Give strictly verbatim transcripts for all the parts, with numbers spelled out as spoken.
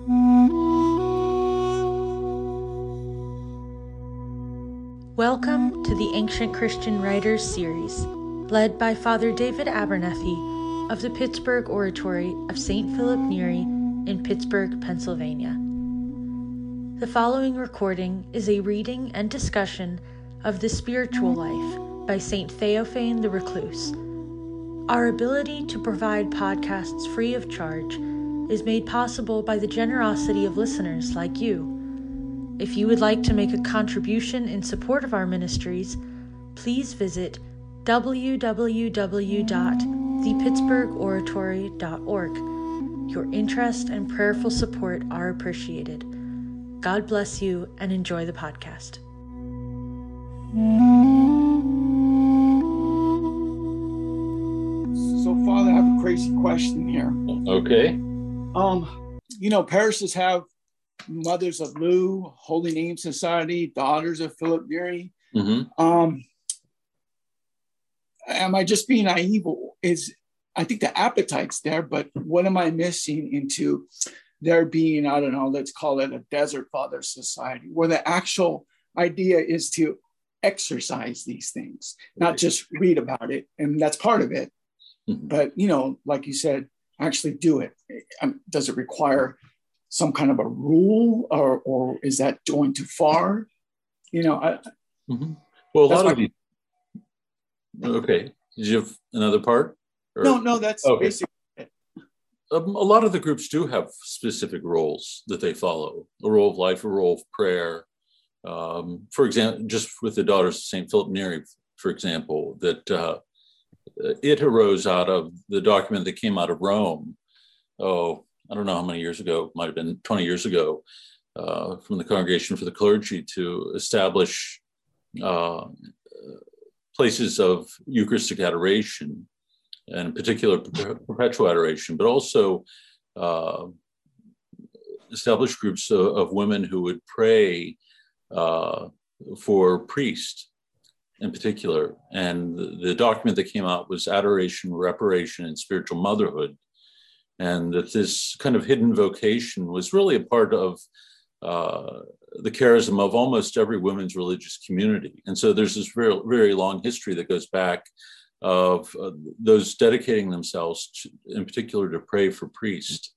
Welcome to the Ancient Christian Writers series, led by Father David Abernethy of the Pittsburgh Oratory of Saint Philip Neri in Pittsburgh, Pennsylvania. The following recording is a reading and discussion of The Spiritual Life by Saint Theophane the Recluse. Our ability to provide podcasts free of charge is made possible by the generosity of listeners like you. If you would like to make a contribution in support of our ministries, please visit w w w dot the pittsburgh oratory dot org. Your interest and prayerful support are appreciated. God bless you and enjoy the podcast. So, Father, I have a crazy question here. Okay. Um, you know, parishes have Mothers of Lou, Holy Name Society, Daughters of Philip Neri. Mm-hmm. Um, am I just being naive? Is I think the appetite's there, but what am I missing into there being, I don't know, let's call it a Desert Father Society, where the actual idea is to exercise these things, not just read about it. And that's part of it. Mm-hmm. But, you know, like you said, actually do it. Um, does it require some kind of a rule, or or is that going too far? You know, I, mm-hmm. Well, a lot my, of these. Okay, did you have another part? Or? No, no, that's okay. Basically it. Um, a lot of the groups do have specific roles that they follow: a role of life, a role of prayer. Um, for example, just with the Daughters of Saint Philip Neri, for example, that uh, it arose out of the document that came out of Rome. Oh. I don't know how many years ago, it might have been twenty years ago, uh, from the Congregation for the Clergy to establish uh, places of Eucharistic adoration, and in particular perpetual adoration, but also uh, establish groups of, of women who would pray uh, for priests in particular. And the, the document that came out was Adoration, Reparation, and Spiritual Motherhood. And that this kind of hidden vocation was really a part of uh, the charism of almost every women's religious community. And so there's this very, very long history that goes back of uh, those dedicating themselves, to, in particular, to pray for priests.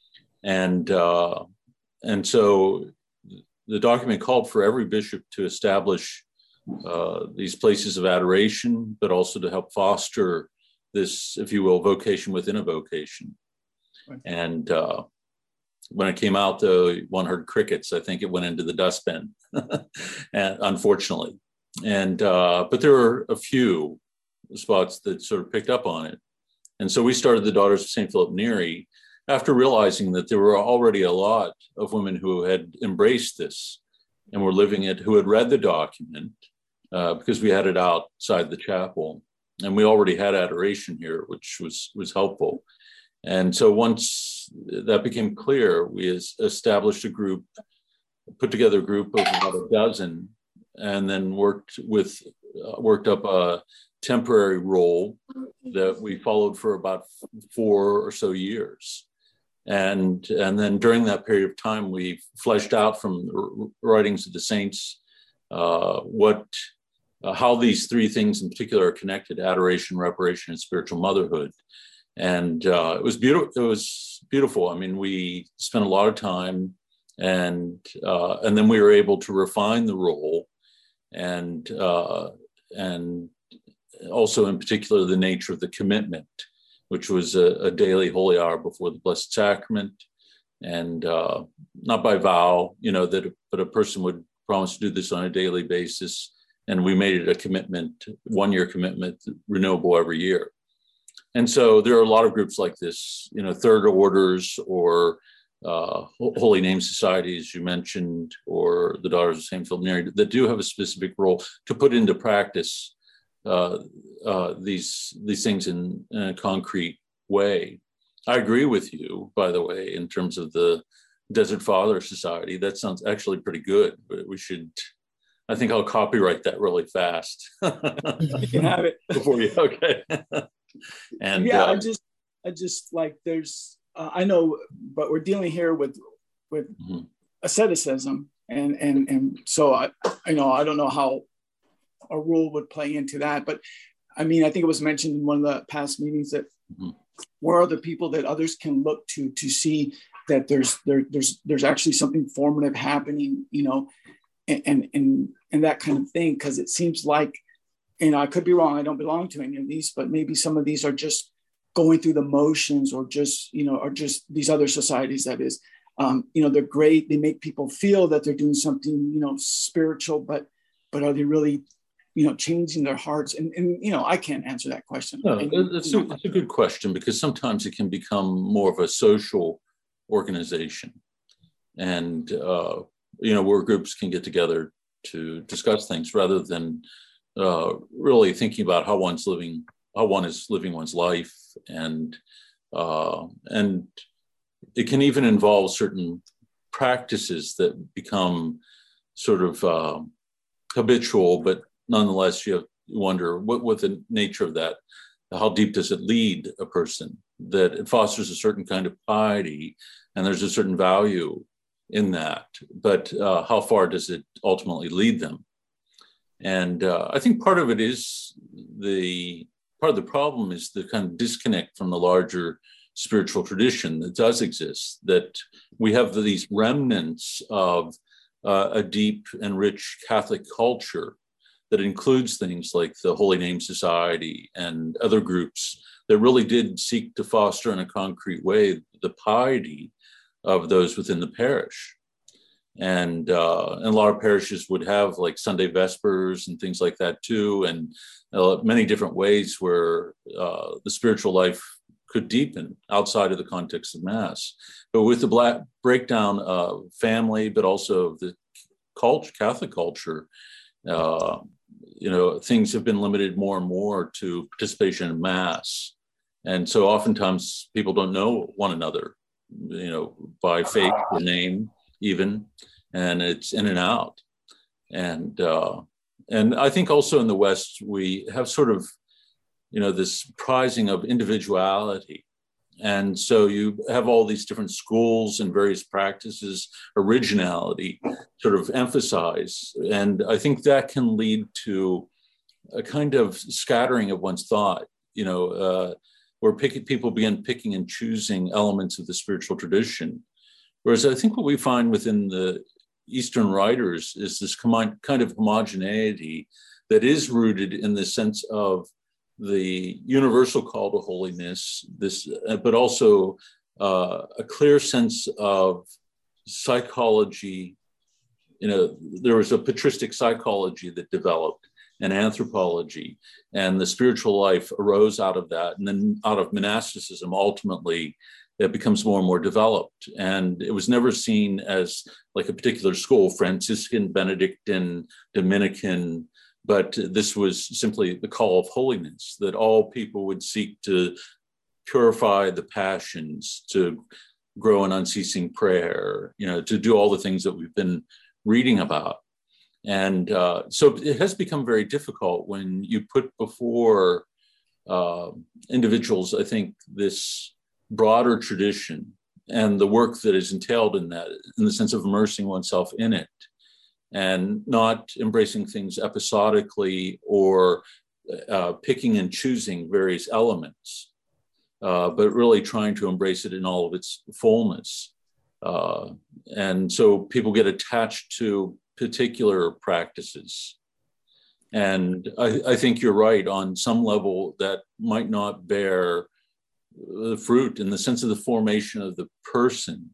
And, uh, and so the document called for every bishop to establish uh, these places of adoration, but also to help foster this, if you will, vocation within a vocation. And uh, when it came out, though, one heard crickets. I think it went into the dustbin, and unfortunately. And uh, but there were a few spots that sort of picked up on it. And so we started the Daughters of Saint Philip Neri after realizing that there were already a lot of women who had embraced this and were living it, who had read the document uh, because we had it outside the chapel. And we already had adoration here, which was was helpful. And so once that became clear, we established a group, put together a group of about a dozen, and then worked with, uh, worked up a temporary role that we followed for about four or so years. And, and then during that period of time, we fleshed out from the writings of the saints uh, what, uh, how these three things in particular are connected: adoration, reparation, and spiritual motherhood. And uh, it was beautiful. It was beautiful. I mean, we spent a lot of time, and uh, and then we were able to refine the role, and uh, and also in particular the nature of the commitment, which was a, a daily holy hour before the Blessed Sacrament, and uh, not by vow, you know, that but a person would promise to do this on a daily basis, and we made it a commitment, one year commitment, renewable every year. And so there are a lot of groups like this, you know, third orders or uh, Holy Name Societies, you mentioned, or the Daughters of Saint Philip Neri, that do have a specific role to put into practice uh, uh, these these things in, in a concrete way. I agree with you, by the way, in terms of the Desert Father Society. That sounds actually pretty good, but we should, I think I'll copyright that really fast. You can have it. Before you, okay. And yeah, uh, I just, I just like there's, uh, I know, but we're dealing here with with mm-hmm. asceticism. And, and, and so I, you know, I don't know how a rule would play into that, but I mean, I think it was mentioned in one of the past meetings that mm-hmm. where are the people that others can look to, to see that there's, there, there's, there's actually something formative happening, you know, and, and, and, and that kind of thing. Cause it seems like, you know, I could be wrong. I don't belong to any of these, but maybe some of these are just going through the motions, or just, you know, or just these other societies that is, um, you know, they're great. They make people feel that they're doing something, you know, spiritual, but, but are they really, you know, changing their hearts? And, and you know, I can't answer that question. No, and, it's, a, it's a good question, because sometimes it can become more of a social organization. And, uh, you know, where groups can get together to discuss things rather than uh, really thinking about how one's living, how one is living one's life. And, uh, and it can even involve certain practices that become sort of uh, habitual, but nonetheless, you, have, you wonder what, what the nature of that, how deep does it lead a person, that it fosters a certain kind of piety, and there's a certain value in that, but uh, how far does it ultimately lead them? And uh, I think part of it is the, part of the problem is the kind of disconnect from the larger spiritual tradition that does exist, that we have these remnants of uh, a deep and rich Catholic culture that includes things like the Holy Name Society and other groups that really did seek to foster in a concrete way the piety of those within the parish. And, uh, and a lot of parishes would have like Sunday Vespers and things like that too, and uh, many different ways where uh, the spiritual life could deepen outside of the context of Mass. But with the black breakdown of family, but also the culture, Catholic culture, uh, you know, things have been limited more and more to participation in Mass. And so oftentimes people don't know one another, you know, by faith or name even, and it's in and out. And, uh, and I think also in the West, we have sort of, you know, this prizing of individuality. And so you have all these different schools and various practices, originality sort of emphasize. And I think that can lead to a kind of scattering of one's thought, you know, uh, where pick, people begin picking and choosing elements of the spiritual tradition. Whereas I think what we find within the Eastern writers is this kind of homogeneity that is rooted in the sense of the universal call to holiness, this, but also uh, a clear sense of psychology. You know, there was a patristic psychology that developed, and anthropology, and the spiritual life arose out of that. And then out of monasticism, ultimately, it becomes more and more developed. And it was never seen as like a particular school, Franciscan, Benedictine, Dominican, but this was simply the call of holiness, that all people would seek to purify the passions, to grow in unceasing prayer, you know, to do all the things that we've been reading about. And uh, so it has become very difficult when you put before uh, individuals, I think, this broader tradition and the work that is entailed in that, in the sense of immersing oneself in it, and not embracing things episodically or uh, picking and choosing various elements, uh, but really trying to embrace it in all of its fullness. Uh, and so people get attached to particular practices. And I, I think you're right, on some level that might not bear the fruit in the sense of the formation of the person.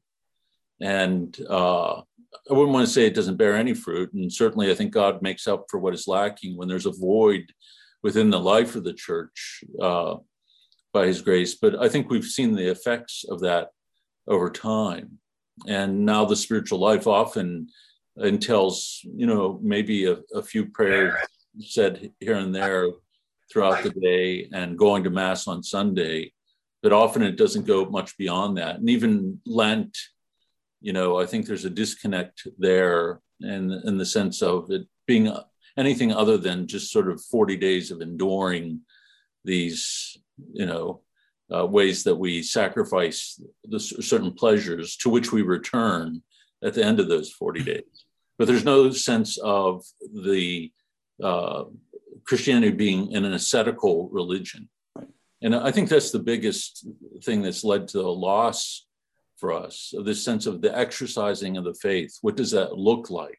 And uh, I wouldn't want to say it doesn't bear any fruit. And certainly I think God makes up for what is lacking when there's a void within the life of the church uh, by his grace. But I think we've seen the effects of that over time. And now the spiritual life often entails, you know, maybe a, a few prayers said here and there throughout the day and going to Mass on Sunday, but often it doesn't go much beyond that. And even Lent, you know, I think there's a disconnect there in, in the sense of it being anything other than just sort of forty days of enduring these, you know, uh, ways that we sacrifice the certain pleasures to which we return at the end of those forty days. But there's no sense of the uh, Christianity being an ascetical religion. And I think that's the biggest thing that's led to a loss for us, of this sense of the exercising of the faith. What does that look like?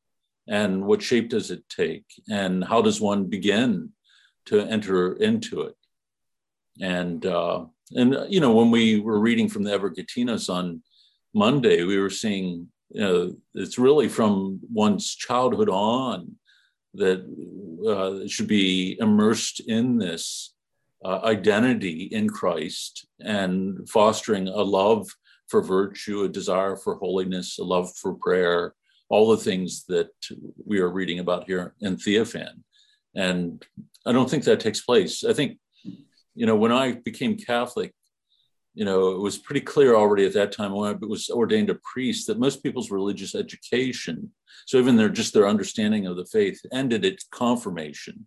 And what shape does it take? And how does one begin to enter into it? And, uh, and you know, when we were reading from the Evergetinos on Monday, we were seeing, you know, it's really from one's childhood on that uh, should be immersed in this uh, identity in Christ and fostering a love for virtue, a desire for holiness, a love for prayer, all the things that we are reading about here in Theophan. And I don't think that takes place. I think, you know, when I became Catholic, you know, it was pretty clear already at that time when I was ordained a priest that most people's religious education, so even their just their understanding of the faith, ended at confirmation.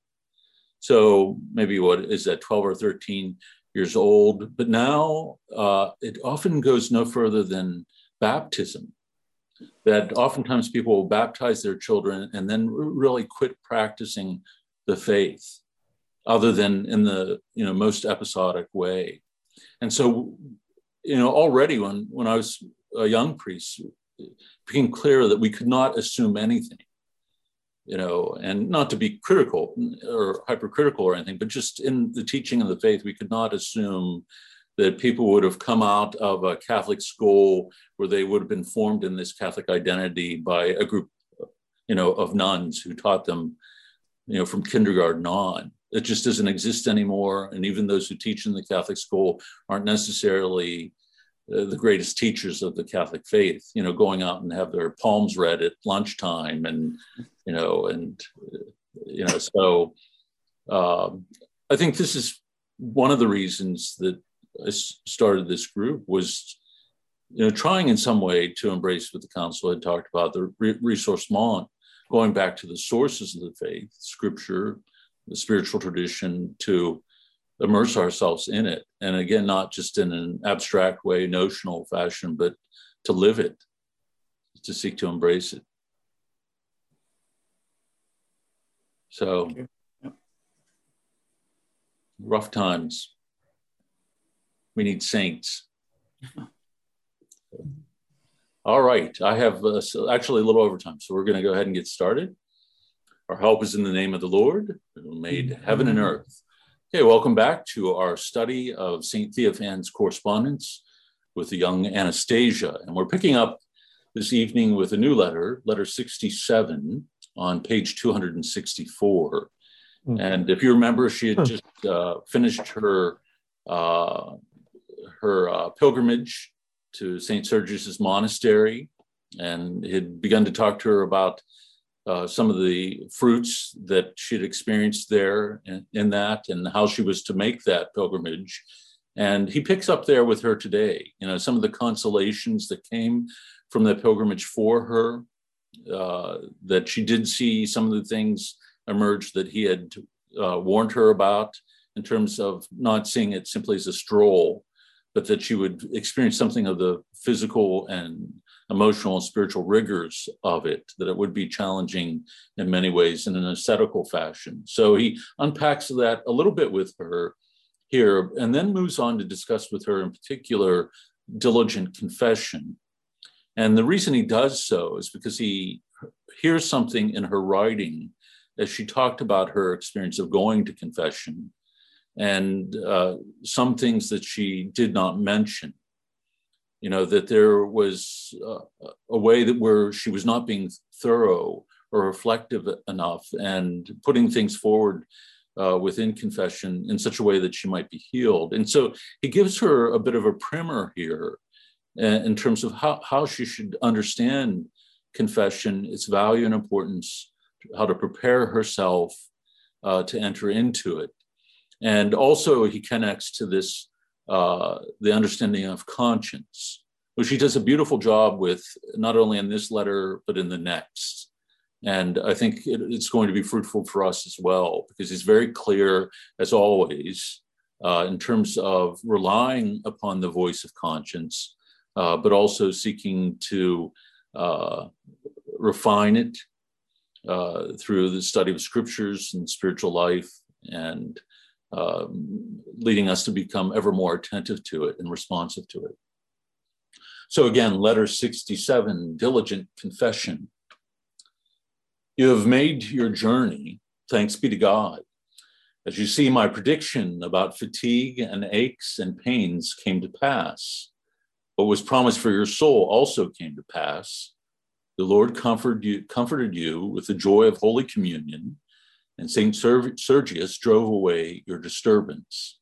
So maybe what is that, twelve or thirteen years old? But now uh, it often goes no further than baptism. That oftentimes people will baptize their children and then really quit practicing the faith, other than in the you know most episodic way. And so, you know, already when, when I was a young priest, it became clear that we could not assume anything, you know, and not to be critical or hypercritical or anything, but just in the teaching of the faith, we could not assume that people would have come out of a Catholic school where they would have been formed in this Catholic identity by a group, you know, of nuns who taught them, you know, from kindergarten on. It just doesn't exist anymore. And even those who teach in the Catholic school aren't necessarily uh, the greatest teachers of the Catholic faith, you know, going out and have their palms read at lunchtime and, you know, and, uh, you know, so um, I think this is one of the reasons that I started this group was, you know, trying in some way to embrace what the council had talked about, the re- ressourcement, going back to the sources of the faith, scripture, the spiritual tradition, to immerse ourselves in it. And again, not just in an abstract way, notional fashion, but to live it, to seek to embrace it. So, Yep. Rough times. We need saints. All right, I have uh, so actually a little overtime, so we're going to go ahead and get started. Our help is in the name of the Lord, who made heaven and earth. Okay, welcome back to our study of Saint Theophan's correspondence with the young Anastasia. And we're picking up this evening with a new letter, letter sixty-seven, on page two hundred sixty-four. Mm-hmm. And if you remember, she had just uh, finished her, uh, her uh, pilgrimage to Saint Sergius's monastery and had begun to talk to her about Uh, some of the fruits that she'd experienced there in, in that, and how she was to make that pilgrimage. And he picks up there with her today, you know, some of the consolations that came from that pilgrimage for her, uh, that she did see some of the things emerge that he had uh, warned her about, in terms of not seeing it simply as a stroll, but that she would experience something of the physical and emotional and spiritual rigors of it, that it would be challenging in many ways in an ascetical fashion. So he unpacks that a little bit with her here, and then moves on to discuss with her in particular diligent confession. And the reason he does so is because he hears something in her writing as she talked about her experience of going to confession, and uh, some things that she did not mention. You know, that there was uh, a way that where she was not being thorough or reflective enough and putting things forward uh, within confession in such a way that she might be healed. And so he gives her a bit of a primer here uh, in terms of how, how she should understand confession, its value and importance, how to prepare herself uh, to enter into it. And also he connects to this Uh, the understanding of conscience, which he does a beautiful job with, not only in this letter, but in the next. And I think it, it's going to be fruitful for us as well, because he's very clear, as always, uh, in terms of relying upon the voice of conscience, uh, but also seeking to uh, refine it uh, through the study of scriptures and spiritual life, and um, leading us to become ever more attentive to it and responsive to it. So again, letter sixty-seven, diligent confession. You have made your journey, thanks be to God. As you see, my prediction about fatigue and aches and pains came to pass. What was promised for your soul also came to pass. The Lord comforted you, comforted you with the joy of Holy Communion, and Saint Sergius drove away your disturbance.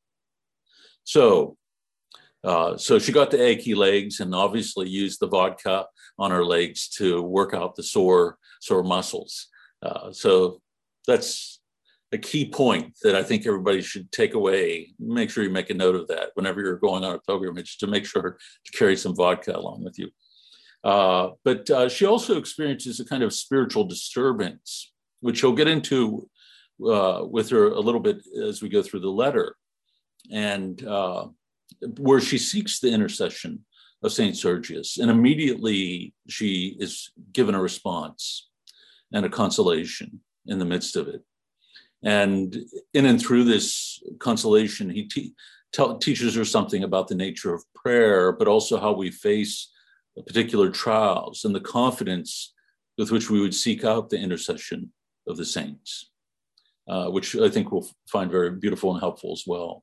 So, uh, so she got the achy legs and obviously used the vodka on her legs to work out the sore, sore muscles. Uh, so that's a key point that I think everybody should take away. Make sure you make a note of that whenever you're going on a pilgrimage, to make sure to carry some vodka along with you. Uh, but uh, she also experiences a kind of spiritual disturbance, which she'll get into uh, with her a little bit as we go through the letter, and uh, where she seeks the intercession of Saint Sergius. And immediately she is given a response and a consolation in the midst of it. And in and through this consolation, he te- te- teaches her something about the nature of prayer, but also how we face particular trials and the confidence with which we would seek out the intercession of the saints, uh, which I think we'll find very beautiful and helpful as well.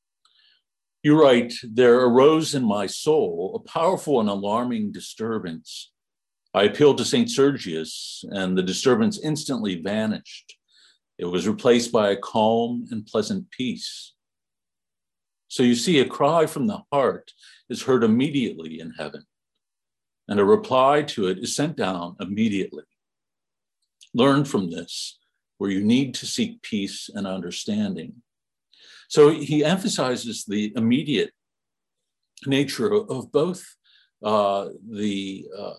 You write, there arose in my soul a powerful and alarming disturbance. I appealed to Saint Sergius, and the disturbance instantly vanished. It was replaced by a calm and pleasant peace. So you see, a cry from the heart is heard immediately in heaven, and a reply to it is sent down immediately. Learn from this, where you need to seek peace and understanding. So he emphasizes the immediate nature of both uh, the, uh,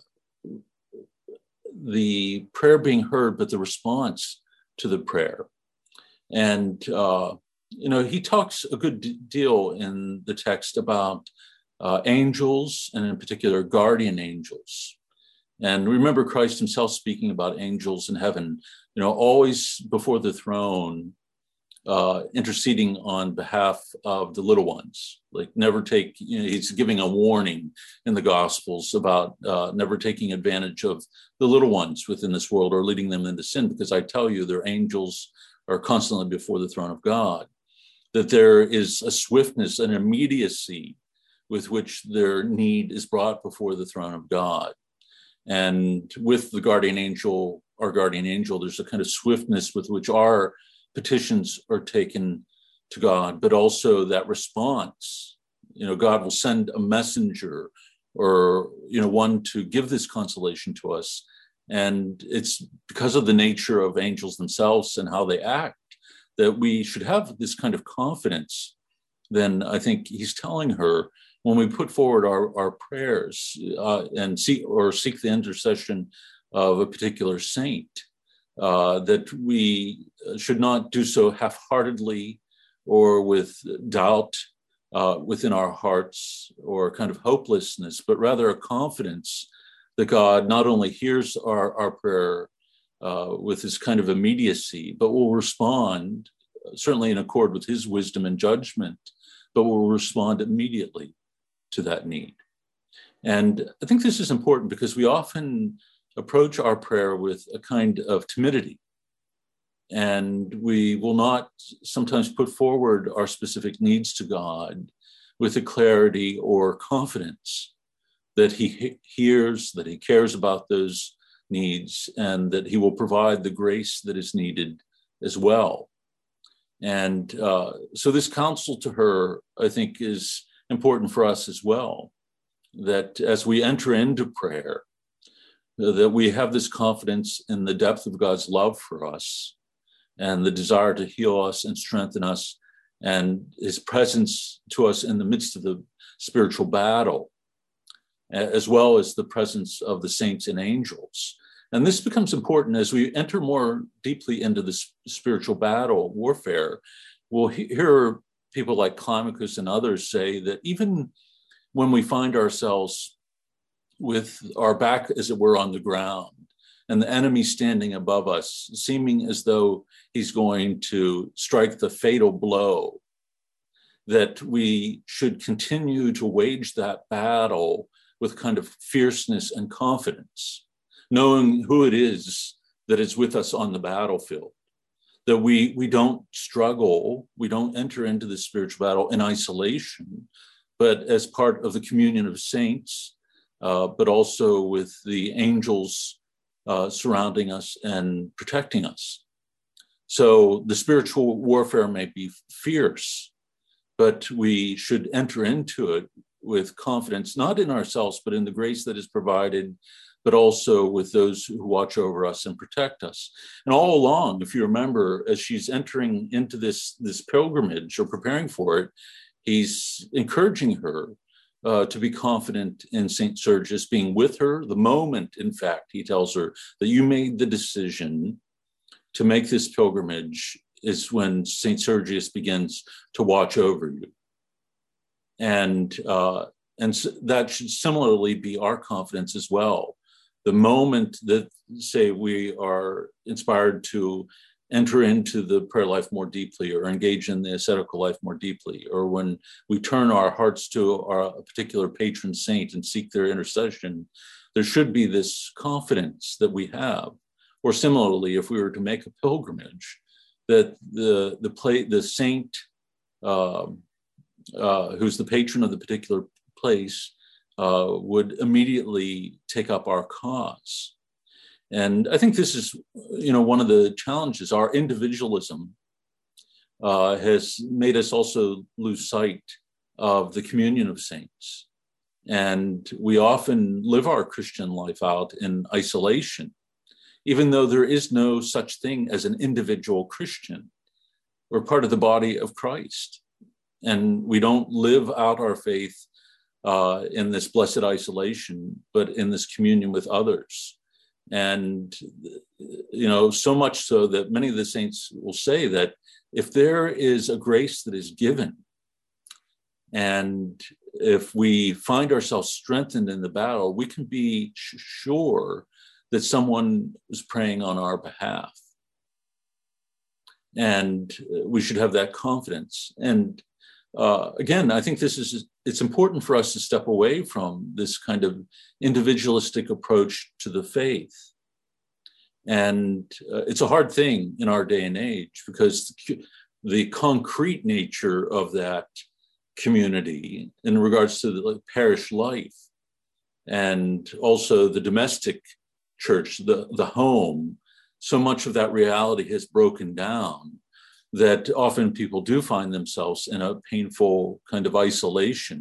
the prayer being heard, but the response to the prayer. And, uh, you know, he talks a good d- deal in the text about uh, angels, and in particular, guardian angels. And remember Christ himself speaking about angels in heaven, you know, always before the throne, uh, interceding on behalf of the little ones. Like never take, you know, he's giving a warning in the Gospels about uh, never taking advantage of the little ones within this world or leading them into sin, because I tell you, their angels are constantly before the throne of God. That there is a swiftness, an immediacy with which their need is brought before the throne of God. And with the guardian angel, our guardian angel, there's a kind of swiftness with which our petitions are taken to God, but also that response. You know, God will send a messenger or, you know, one to give this consolation to us. And it's because of the nature of angels themselves and how they act that we should have this kind of confidence. Then I think he's telling her, when we put forward our, our prayers uh, and seek or seek the intercession of a particular saint, uh, that we should not do so half-heartedly or with doubt uh, within our hearts or kind of hopelessness, but rather a confidence that God not only hears our, our prayer uh, with this kind of immediacy, but will respond, certainly in accord with his wisdom and judgment, but will respond immediately to that need. And I think this is important because we often approach our prayer with a kind of timidity, and we will not sometimes put forward our specific needs to God with a clarity or confidence that he he- hears, that he cares about those needs, and that he will provide the grace that is needed as well. And uh, so this counsel to her, I think, is important for us as well, that as we enter into prayer, that we have this confidence in the depth of God's love for us and the desire to heal us and strengthen us, and his presence to us in the midst of the spiritual battle, as well as the presence of the saints and angels. And this becomes important as we enter more deeply into this spiritual battle, warfare. We'll he- hear people like Climacus and others say that even when we find ourselves with our back, as it were, on the ground, and the enemy standing above us, seeming as though he's going to strike the fatal blow, that we should continue to wage that battle with kind of fierceness and confidence, knowing who it is that is with us on the battlefield, that we, we don't struggle, we don't enter into the spiritual battle in isolation, but as part of the communion of saints, uh, but also with the angels uh, surrounding us and protecting us. So the spiritual warfare may be fierce, but we should enter into it with confidence, not in ourselves, but in the grace that is provided, but also with those who watch over us and protect us. And all along, if you remember, as she's entering into this, this pilgrimage or preparing for it, he's encouraging her uh, to be confident in Saint Sergius being with her. The moment, in fact, he tells her that you made the decision to make this pilgrimage is when Saint Sergius begins to watch over you. And, uh, and so that should similarly be our confidence as well. The moment that, say, we are inspired to enter into the prayer life more deeply or engage in the ascetical life more deeply, or when we turn our hearts to our, a particular patron saint and seek their intercession, there should be this confidence that we have. Or similarly, if we were to make a pilgrimage, that the the play, the saint uh, uh, who's the patron of the particular place uh, would immediately take up our cause. And I think this is, you know, one of the challenges. Our individualism uh, has made us also lose sight of the communion of saints. And we often live our Christian life out in isolation, even though there is no such thing as an individual Christian. We're part of the body of Christ. And we don't live out our faith uh, in this blessed isolation, but in this communion with others. And, you know, so much so that many of the saints will say that if there is a grace that is given, and if we find ourselves strengthened in the battle, we can be sure that someone is praying on our behalf. And we should have that confidence. And uh, again, I think this is, it's important for us to step away from this kind of individualistic approach to the faith. And uh, it's a hard thing in our day and age, because the, the concrete nature of that community in regards to the like, parish life, and also the domestic church, the, the home, so much of that reality has broken down that often people do find themselves in a painful kind of isolation.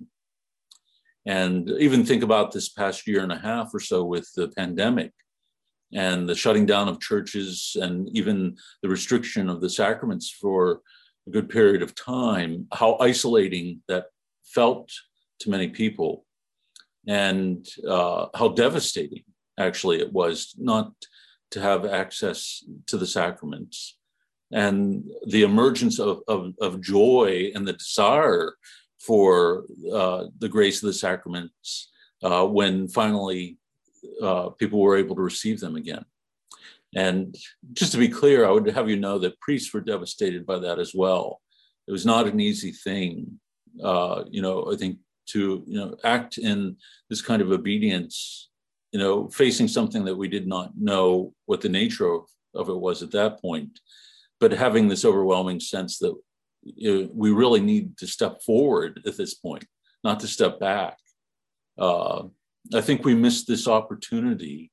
And even think about this past year and a half or so with the pandemic and the shutting down of churches and even the restriction of the sacraments for a good period of time, how isolating that felt to many people, and uh, how devastating actually it was not to have access to the sacraments, and the emergence of, of, of joy and the desire for uh, the grace of the sacraments uh, when finally uh, people were able to receive them again. And just to be clear, I would have you know that priests were devastated by that as well. It was not an easy thing, uh, you know, I think to, you know, act in this kind of obedience, you know, facing something that we did not know what the nature of, of it was at that point, but having this overwhelming sense that you know, we really need to step forward at this point, not to step back. Uh, I think we missed this opportunity,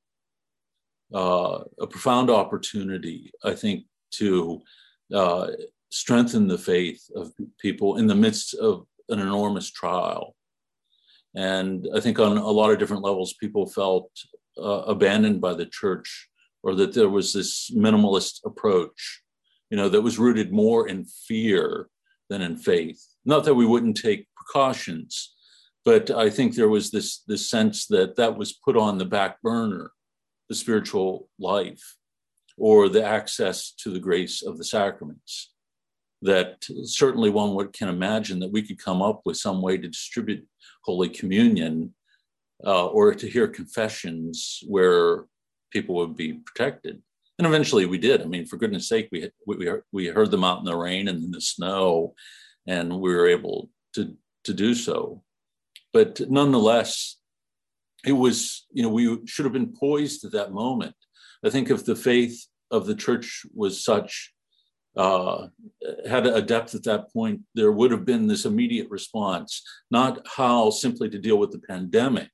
uh, a profound opportunity, I think, to uh, strengthen the faith of people in the midst of an enormous trial. And I think on a lot of different levels, people felt uh, abandoned by the church, or that there was this minimalist approach, you know, that was rooted more in fear than in faith. Not that we wouldn't take precautions, but I think there was this, this sense that that was put on the back burner, the spiritual life, or the access to the grace of the sacraments. that certainly one would, can imagine that we could come up with some way to distribute Holy Communion uh, or to hear confessions where people would be protected. And eventually we did. I mean, for goodness sake, we, we, we heard them out in the rain and in the snow, and we were able to, to do so. But nonetheless, it was, you know, we should have been poised at that moment. I think if the faith of the church was such, uh, had a depth at that point, there would have been this immediate response, not how simply to deal with the pandemic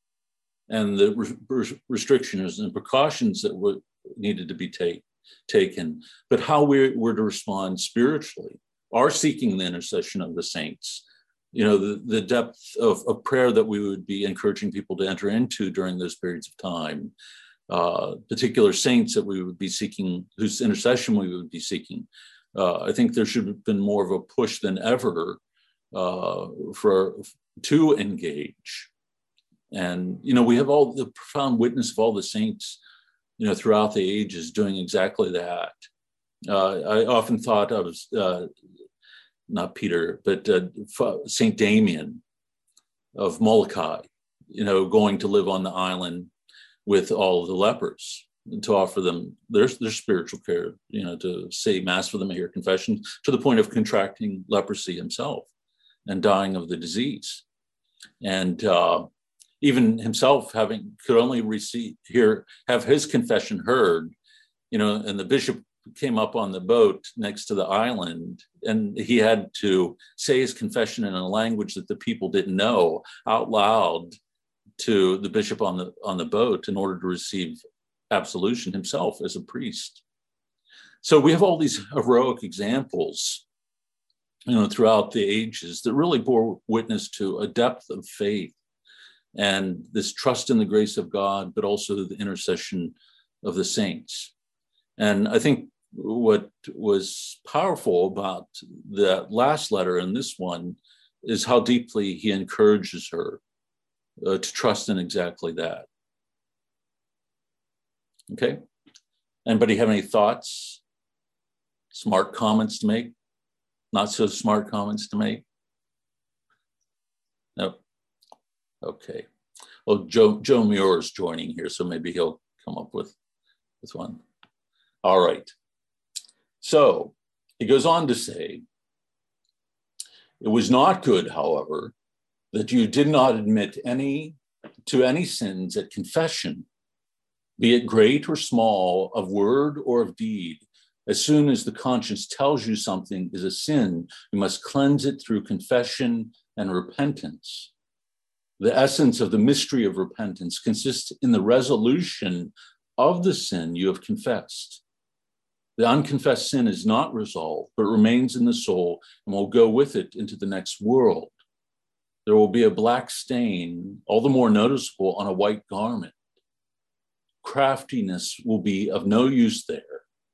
and the re- restrictions and precautions that would needed to be take, taken, but how we were to respond spiritually, our seeking the intercession of the saints, you know, the, the depth of, of prayer that we would be encouraging people to enter into during those periods of time, uh, particular saints that we would be seeking, whose intercession we would be seeking. Uh, I think there should have been more of a push than ever uh, for to engage. And, you know, we have all the profound witness of all the saints, you know, throughout the ages doing exactly that. Uh, I often thought of, uh, not Peter, but uh, Saint Damien of Molokai, you know, going to live on the island with all of the lepers and to offer them their, their spiritual care, you know, to say mass for them, hear confession, to the point of contracting leprosy himself and dying of the disease. And, uh, even himself having could only receive hear have his confession heard, you know, and the bishop came up on the boat next to the island, and he had to say his confession in a language that the people didn't know out loud to the bishop on the on the boat in order to receive absolution himself as a priest. So we have all these heroic examples, you know, throughout the ages that really bore witness to a depth of faith and this trust in the grace of God, but also the intercession of the saints. And I think what was powerful about the last letter and this one is how deeply he encourages her uh, to trust in exactly that. Okay. Anybody have any thoughts, smart comments to make? Not so smart comments to make? Nope. Okay. Well, Joe, Joe Muir is joining here, so maybe he'll come up with, with one. All right. So he goes on to say, it was not good, however, that you did not admit any to any sins at confession, be it great or small, of word or of deed. As soon as the conscience tells you something is a sin, you must cleanse it through confession and repentance. The essence of the mystery of repentance consists in the resolution of the sin you have confessed. The unconfessed sin is not resolved, but remains in the soul and will go with it into the next world. There will be a black stain, all the more noticeable on a white garment. Craftiness will be of no use there.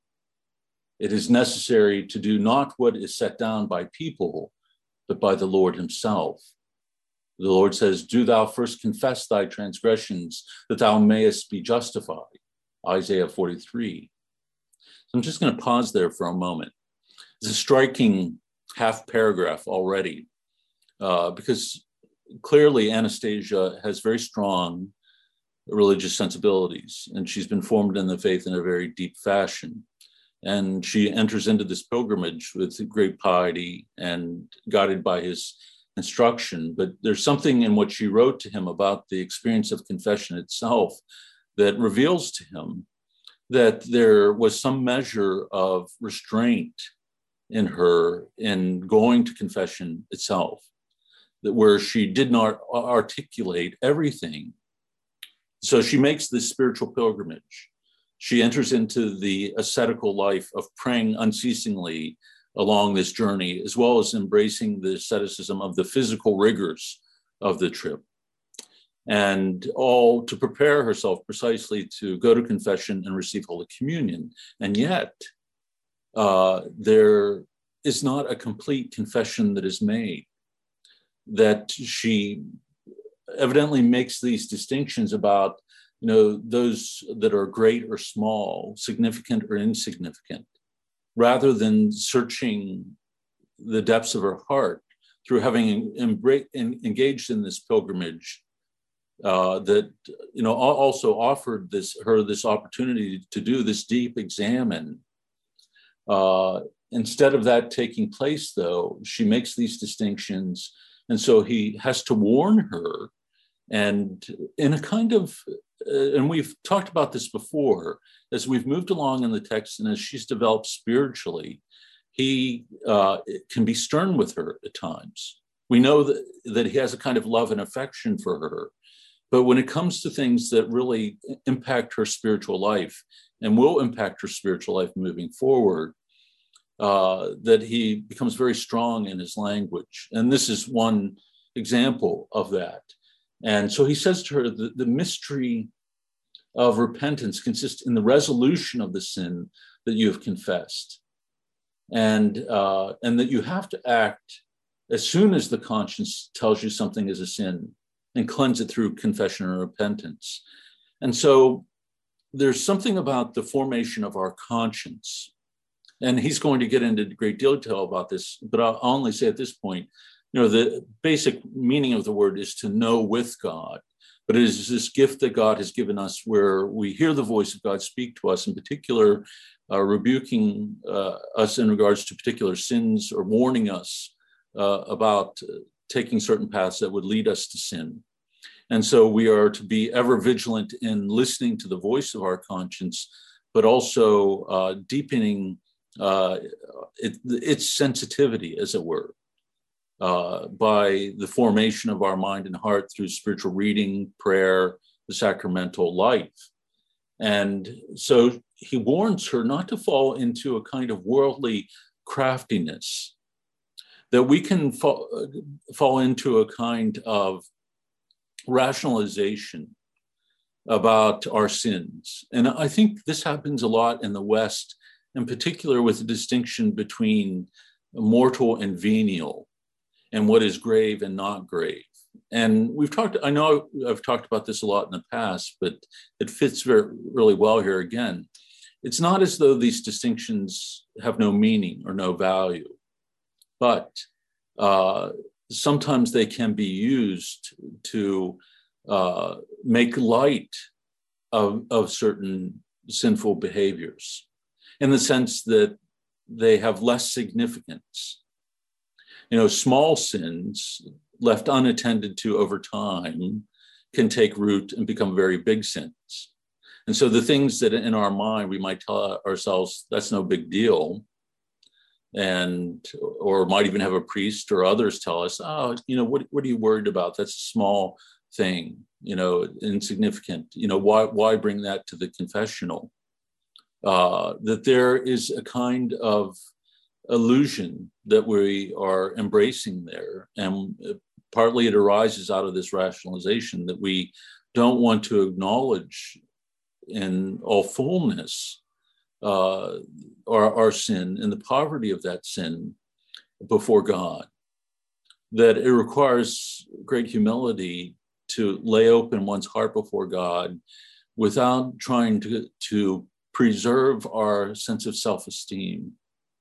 It is necessary to do not what is set down by people, but by the Lord himself. The Lord says, do thou first confess thy transgressions, that thou mayest be justified. Isaiah forty-three. So I'm just going to pause there for a moment. It's a striking half paragraph already, uh, because clearly Anastasia has very strong religious sensibilities, and she's been formed in the faith in a very deep fashion. And she enters into this pilgrimage with great piety and guided by his instruction. But there's something in what she wrote to him about the experience of confession itself that reveals to him that there was some measure of restraint in her in going to confession itself, that where she did not articulate everything. So she makes this spiritual pilgrimage. She enters into the ascetical life of praying unceasingly along this journey, as well as embracing the asceticism of the physical rigors of the trip, and all to prepare herself precisely to go to confession and receive Holy Communion. And yet, uh, there is not a complete confession that is made, that she evidently makes these distinctions about, you know, those that are great or small, significant or insignificant, rather than searching the depths of her heart through having embra- engaged in this pilgrimage uh, that, you know, also offered this her this opportunity to do this deep examine. Uh, instead of that taking place, though, she makes these distinctions. And so he has to warn her, and in a kind of, uh, and we've talked about this before, as we've moved along in the text and as she's developed spiritually, he uh, can be stern with her at times. We know that, that he has a kind of love and affection for her. But when it comes to things that really impact her spiritual life and will impact her spiritual life moving forward, uh, that he becomes very strong in his language. And this is one example of that. And so he says to her, the, the mystery of repentance consists in the resolution of the sin that you have confessed. And, uh, and that you have to act as soon as the conscience tells you something is a sin, and cleanse it through confession and repentance. And so there's something about the formation of our conscience. And he's going to get into great detail about this, but I'll only say at this point, you know, the basic meaning of the word is to know with God. But it is this gift that God has given us where we hear the voice of God speak to us, in particular, uh, rebuking uh, us in regards to particular sins or warning us uh, about uh, taking certain paths that would lead us to sin. And so we are to be ever vigilant in listening to the voice of our conscience, but also uh, deepening uh, it, its sensitivity, as it were, uh, by the formation of our mind and heart through spiritual reading, prayer, the sacramental life. And so he warns her not to fall into a kind of worldly craftiness, that we can fall, fall into a kind of rationalization about our sins. And I think this happens a lot in the West, in particular with the distinction between mortal and venial, and what is grave and not grave. And we've talked, I know I've talked about this a lot in the past, but it fits very, really well here again. It's not as though these distinctions have no meaning or no value, but uh, sometimes they can be used to uh, make light of, of certain sinful behaviors, in the sense that they have less significance. You know, small sins left unattended to over time can take root and become very big sins. And so the things that in our mind we might tell ourselves, that's no big deal, and or might even have a priest or others tell us, oh, you know, what, what are you worried about? That's a small thing, you know, insignificant. You know, why why bring that to the confessional? Uh, that there is a kind of illusion that we are embracing there. And partly it arises out of this rationalization that we don't want to acknowledge in all fullness uh, our, our sin and the poverty of that sin before God. That it requires great humility to lay open one's heart before God without trying to, to preserve our sense of self-esteem,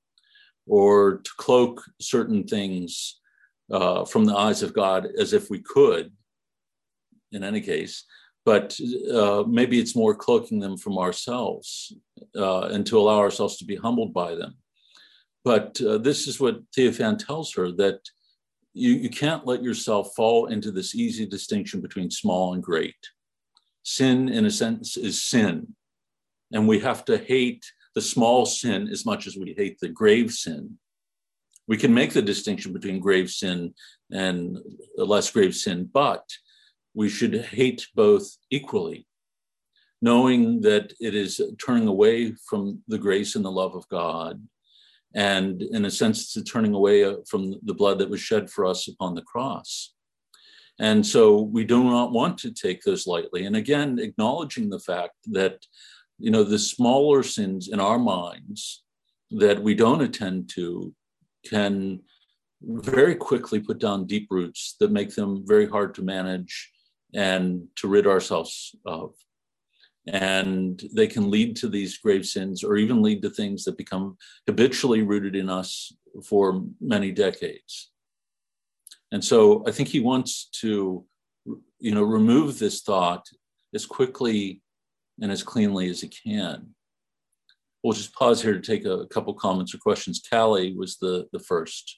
or to cloak certain things uh, from the eyes of God as if we could, in any case, but uh, maybe it's more cloaking them from ourselves uh, and to allow ourselves to be humbled by them. But uh, this is what Theophan tells her, that you, you can't let yourself fall into this easy distinction between small and great. Sin, in a sense, is sin. And we have to hate the small sin as much as we hate the grave sin. We can make the distinction between grave sin and less grave sin, but we should hate both equally, knowing that it is turning away from the grace and the love of God. And in a sense, it's turning away from the blood that was shed for us upon the cross. And so we do not want to take those lightly. And again, acknowledging the fact that, you know, the smaller sins in our minds that we don't attend to can very quickly put down deep roots that make them very hard to manage and to rid ourselves of. And they can lead to these grave sins, or even lead to things that become habitually rooted in us for many decades. And so I think he wants to, you know, remove this thought as quickly and as cleanly as he can. We'll just pause here to take a couple comments or questions. Callie was the, the first.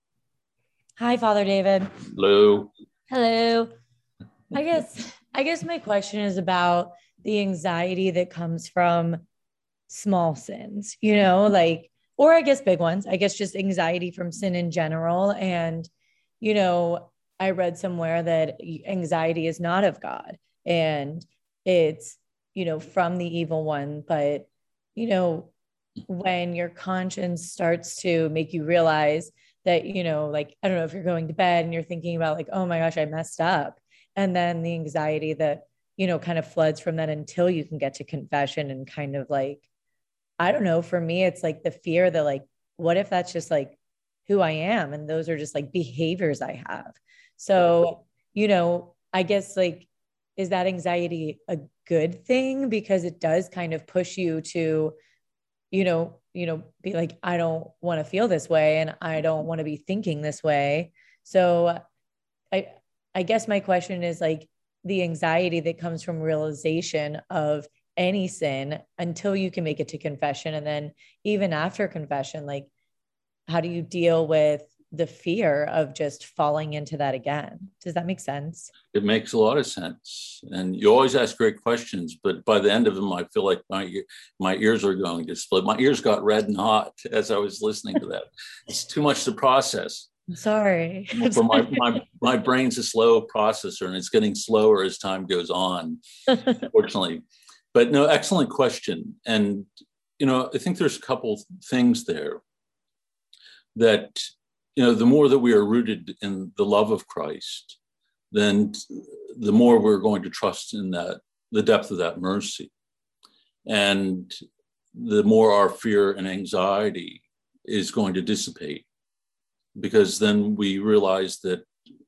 Hi, Father David. Hello. Hello. I guess, I guess my question is about the anxiety that comes from small sins, you know, like, or I guess big ones, I guess just anxiety from sin in general. And, you know, I read somewhere that anxiety is not of God and it's, you know, from the evil one. But, you know, when your conscience starts to make you realize that, you know, like, I don't know if you're going to bed and you're thinking about like, oh my gosh, I messed up. And then the anxiety that, you know, kind of floods from that until you can get to confession and kind of like, I don't know, for me, it's like the fear that like, what if that's just like who I am? And those are just like behaviors I have. So, you know, I guess like, is that anxiety a good thing? Because it does kind of push you to, you know, you know, be like, I don't want to feel this way and I don't want to be thinking this way. So I, I guess my question is like the anxiety that comes from realization of any sin until you can make it to confession. And then even after confession, like, how do you deal with the fear of just falling into that again? Does that make sense? It makes a lot of sense. And you always ask great questions, but by the end of them, I feel like my, my ears are going to split. My ears got red and hot as I was listening to that. It's too much to process. I'm sorry. For my, my, my brain's a slow processor and it's getting slower as time goes on, unfortunately. But no, excellent question. And, you know, I think there's a couple things there that, you know, the more that we are rooted in the love of Christ, then the more we're going to trust in that, the depth of that mercy. And the more our fear and anxiety is going to dissipate, because then we realize that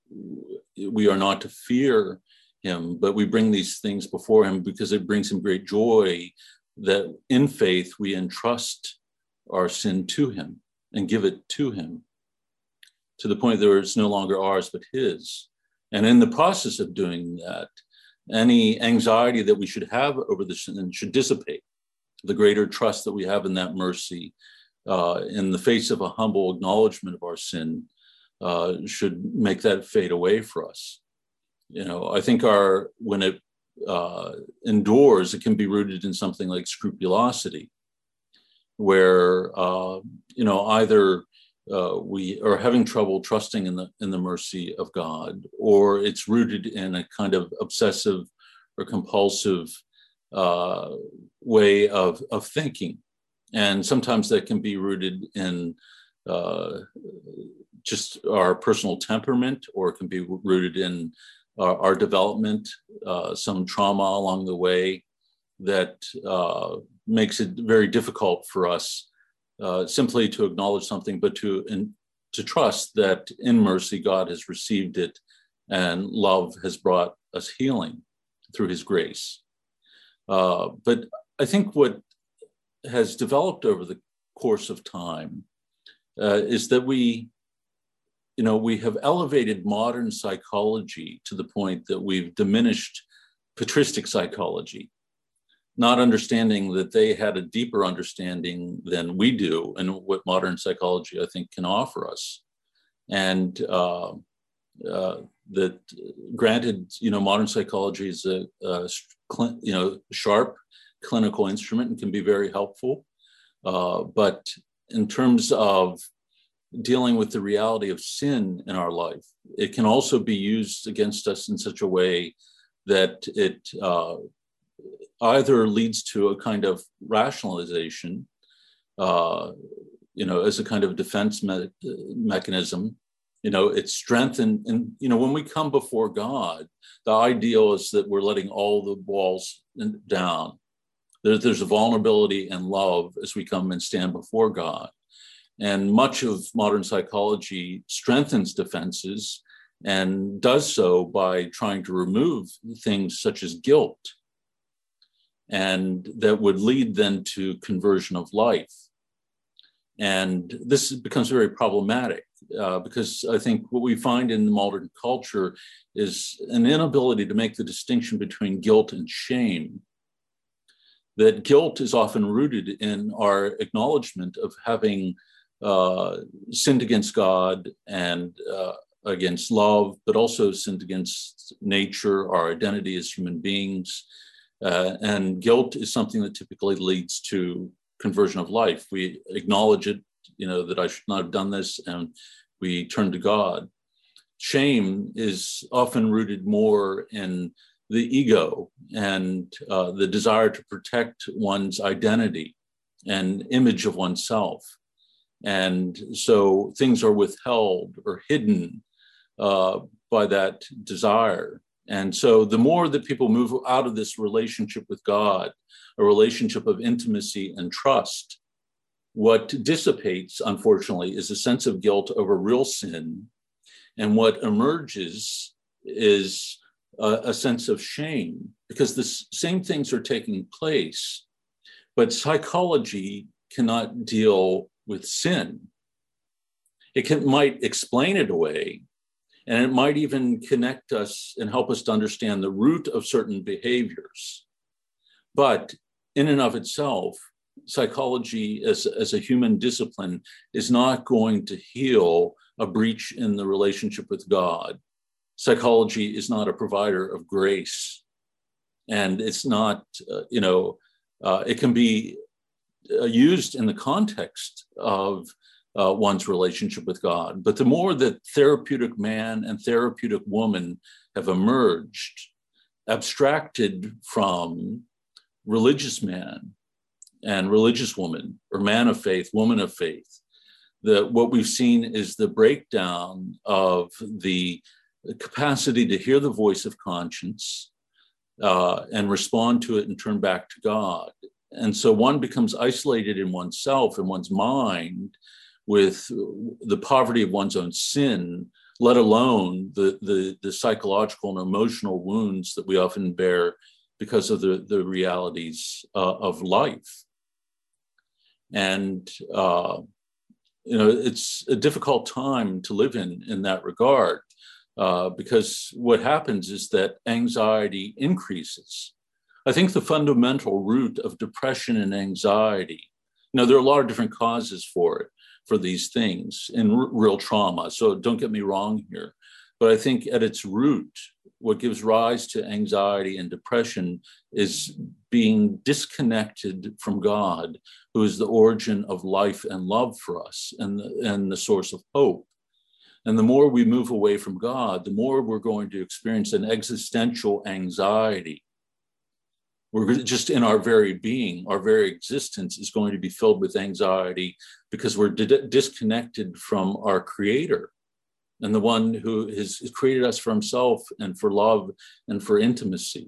we are not to fear him, but we bring these things before him because it brings him great joy that in faith we entrust our sin to him and give it to him to the point that it's no longer ours, but his. And in the process of doing that, any anxiety that we should have over the sin should dissipate. The greater trust that we have in that mercy uh, in the face of a humble acknowledgement of our sin uh, should make that fade away for us. You know, I think our, when it uh, endures, it can be rooted in something like scrupulosity, where, uh, you know, either uh, we are having trouble trusting in the in the mercy of God, or it's rooted in a kind of obsessive or compulsive uh, way of, of thinking. And sometimes that can be rooted in uh, just our personal temperament, or it can be rooted in our, our development, uh, some trauma along the way that uh, makes it very difficult for us uh, simply to acknowledge something, but to, and to trust that in mercy, God has received it and love has brought us healing through his grace. Uh, but I think what has developed over the course of time uh, is that we, you know, we have elevated modern psychology to the point that we've diminished patristic psychology, not understanding that they had a deeper understanding than we do and what modern psychology, I think, can offer us. And uh, uh, that granted, you know, modern psychology is a, a you know, sharp clinical instrument and can be very helpful. Uh, but in terms of dealing with the reality of sin in our life, it can also be used against us in such a way that it uh, either leads to a kind of rationalization, uh, you know, as a kind of defense me- mechanism. You know, it's strengthened. And, you know, when we come before God, the ideal is that we're letting all the walls down. There, there's a vulnerability and love as we come and stand before God. And much of modern psychology strengthens defenses and does so by trying to remove things such as guilt. and that would lead then to conversion of life. And this becomes very problematic uh, because I think what we find in modern culture is an inability to make the distinction between guilt and shame. That guilt is often rooted in our acknowledgement of having uh, sinned against God and uh, against love, but also sinned against nature, our identity as human beings. Uh, and guilt is something that typically leads to conversion of life. We acknowledge it, you know, that I should not have done this, and we turn to God. Shame is often rooted more in the ego and uh, the desire to protect one's identity and image of oneself. And so things are withheld or hidden uh, by that desire. And so the more that people move out of this relationship with God, a relationship of intimacy and trust, what dissipates, unfortunately, is a sense of guilt over real sin. And what emerges is a, a sense of shame, because the same things are taking place, but psychology cannot deal with sin. It can, might explain it away, and it might even connect us and help us to understand the root of certain behaviors. But in and of itself, psychology as, as a human discipline is not going to heal a breach in the relationship with God. Psychology is not a provider of grace. And it's not, uh, you know, uh, it can be uh, used in the context of uh, one's relationship with God. But the more that therapeutic man and therapeutic woman have emerged, abstracted from religious man and religious woman, or man of faith, woman of faith, the, what we've seen is the breakdown of the capacity to hear the voice of conscience uh, and respond to it and turn back to God. And so one becomes isolated in oneself and one's mind with the poverty of one's own sin, let alone the, the, the psychological and emotional wounds that we often bear because of the, the realities uh, of life. And, uh, you know, it's a difficult time to live in in that regard, uh, because what happens is that anxiety increases. I think the fundamental root of depression and anxiety, you know, there are a lot of different causes for it, for these things in r- real trauma. So don't get me wrong here, but I think at its root, what gives rise to anxiety and depression is being disconnected from God, who is the origin of life and love for us and the, and the source of hope. And the more we move away from God, the more we're going to experience an existential anxiety. We're just in our very being, our very existence is going to be filled with anxiety because we're di- disconnected from our Creator and the one who has created us for himself and for love and for intimacy.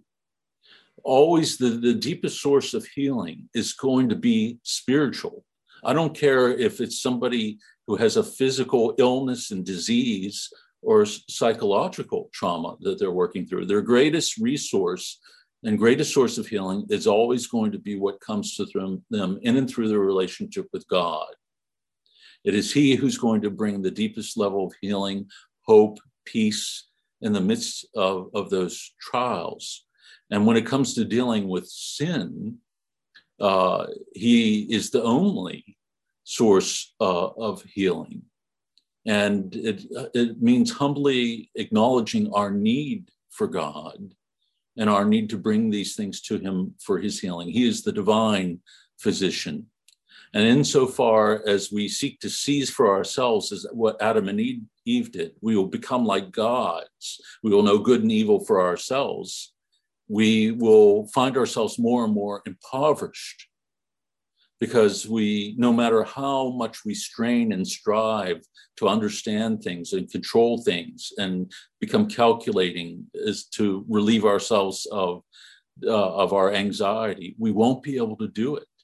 Always the, the deepest source of healing is going to be spiritual. I don't care if it's somebody who has a physical illness and disease or psychological trauma that they're working through. Their greatest resource and greatest source of healing is always going to be what comes to them in and through their relationship with God. It is he who's going to bring the deepest level of healing, hope, peace in the midst of, of those trials. And when it comes to dealing with sin, uh, he is the only source uh, of healing. And it, it means humbly acknowledging our need for God and our need to bring these things to him for his healing. He is the divine physician. And insofar as we seek to seize for ourselves as what Adam and Eve did, we will become like gods. We will know good and evil for ourselves. We will find ourselves more and more impoverished because we, no matter how much we strain and strive to understand things and control things and become calculating as to relieve ourselves of, uh, of our anxiety, we won't be able to do it.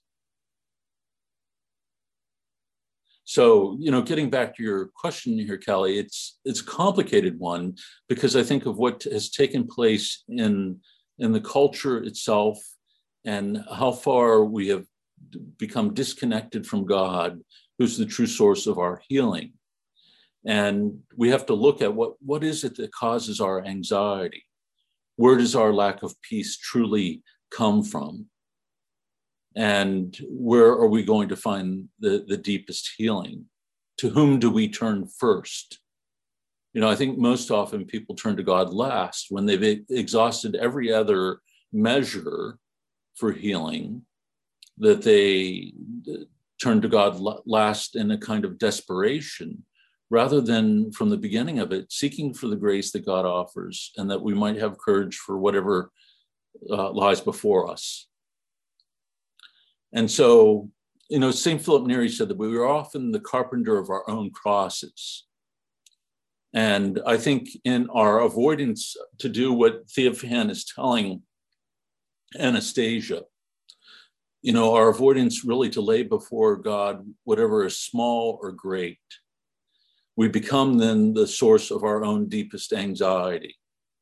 So, you know, getting back to your question here, Callie, it's it's a complicated one because I think of what has taken place in, in the culture itself and how far we have become disconnected from God, who's the true source of our healing. And we have to look at what, what is it that causes our anxiety? Where does our lack of peace truly come from? And where are we going to find the, the deepest healing? To whom do we turn first? You know, I think most often people turn to God last when they've exhausted every other measure for healing, that they turn to God last in a kind of desperation, rather than from the beginning of it, seeking for the grace that God offers, and that we might have courage for whatever uh, lies before us. And so, you know, Saint Philip Neri said that we are often the carpenter of our own crosses. And I think in our avoidance to do what Theophan is telling Anastasia, you know, our avoidance really to lay before God whatever is small or great, we become then the source of our own deepest anxiety.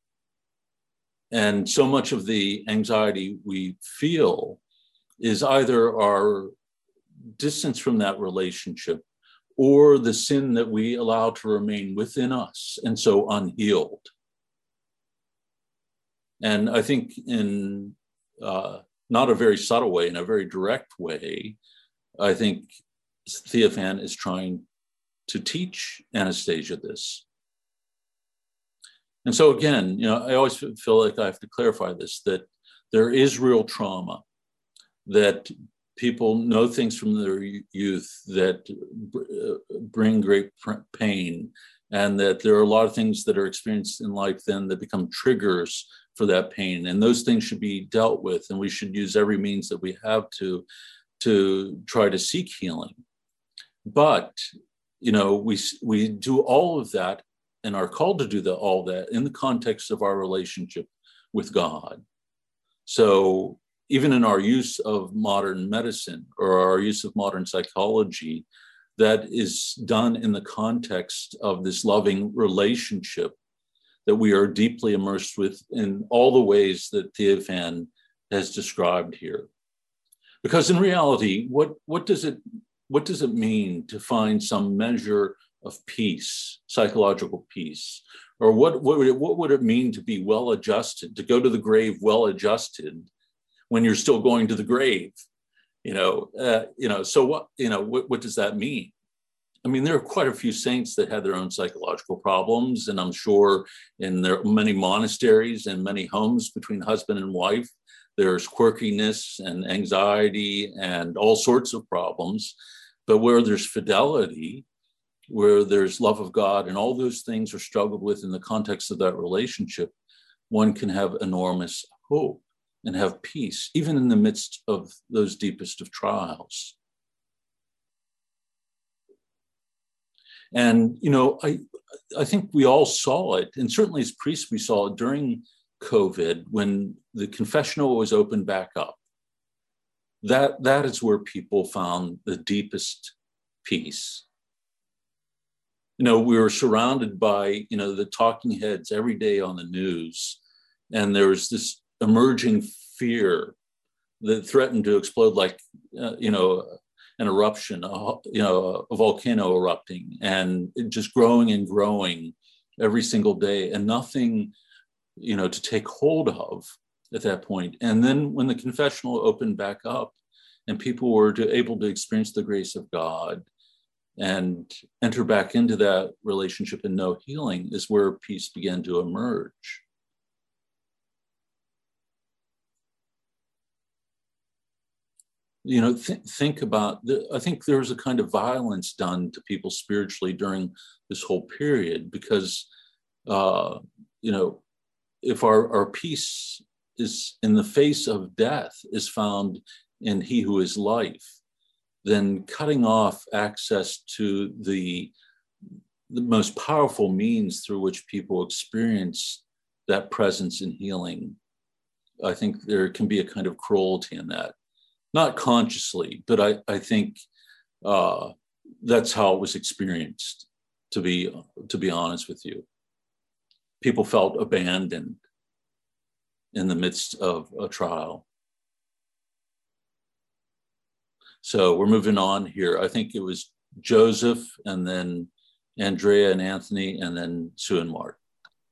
And so much of the anxiety we feel is either our distance from that relationship or the sin that we allow to remain within us and so unhealed. And I think in uh, not a very subtle way, in a very direct way, I think Theophan is trying to teach Anastasia this. And so again, you know, I always feel like I have to clarify this, that there is real trauma, that people know things from their youth that bring great pain, and that there are a lot of things that are experienced in life then that become triggers for that pain. And those things should be dealt with, and we should use every means that we have to, to try to seek healing. But, you know, we, we do all of that and are called to do the, all that in the context of our relationship with God. So even in our use of modern medicine or our use of modern psychology, that is done in the context of this loving relationship that we are deeply immersed with in all the ways that Theophan has described here. Because in reality, what, what does it, what does it mean to find some measure of peace, psychological peace? Or what, what, would it, what would it mean to be well-adjusted, to go to the grave well-adjusted when you're still going to the grave? You know, uh, you know, so what, you know, what, what does that mean? I mean, there are quite a few saints that had their own psychological problems, and I'm sure in their many monasteries and many homes between husband and wife, there's quirkiness and anxiety and all sorts of problems. But where there's fidelity, where there's love of God, and all those things are struggled with in the context of that relationship, one can have enormous hope and have peace, even in the midst of those deepest of trials. And, you know, I, I think we all saw it, and certainly as priests, we saw it during COVID when the confessional was opened back up. That, that is where people found the deepest peace. You know, we were surrounded by, you know, the talking heads every day on the news, and there was this emerging fear that threatened to explode like, uh, you know, an eruption, a, you know, a volcano erupting, and it just growing and growing every single day, and nothing, you know, to take hold of at that point. And then when the confessional opened back up and people were to, able to experience the grace of God and enter back into that relationship and know healing, is where peace began to emerge. You know, th- think about, the, I think there was a kind of violence done to people spiritually during this whole period, because, uh, you know, if our, our peace is in the face of death is found in He who is life, then cutting off access to the, the most powerful means through which people experience that presence in healing, I think there can be a kind of cruelty in that. Not consciously, but I, I think uh, that's how it was experienced, to be, to be honest with you. People felt abandoned in the midst of a trial. So we're moving on here. I think it was Joseph, and then Andrea and Anthony, and then Sue and Mark.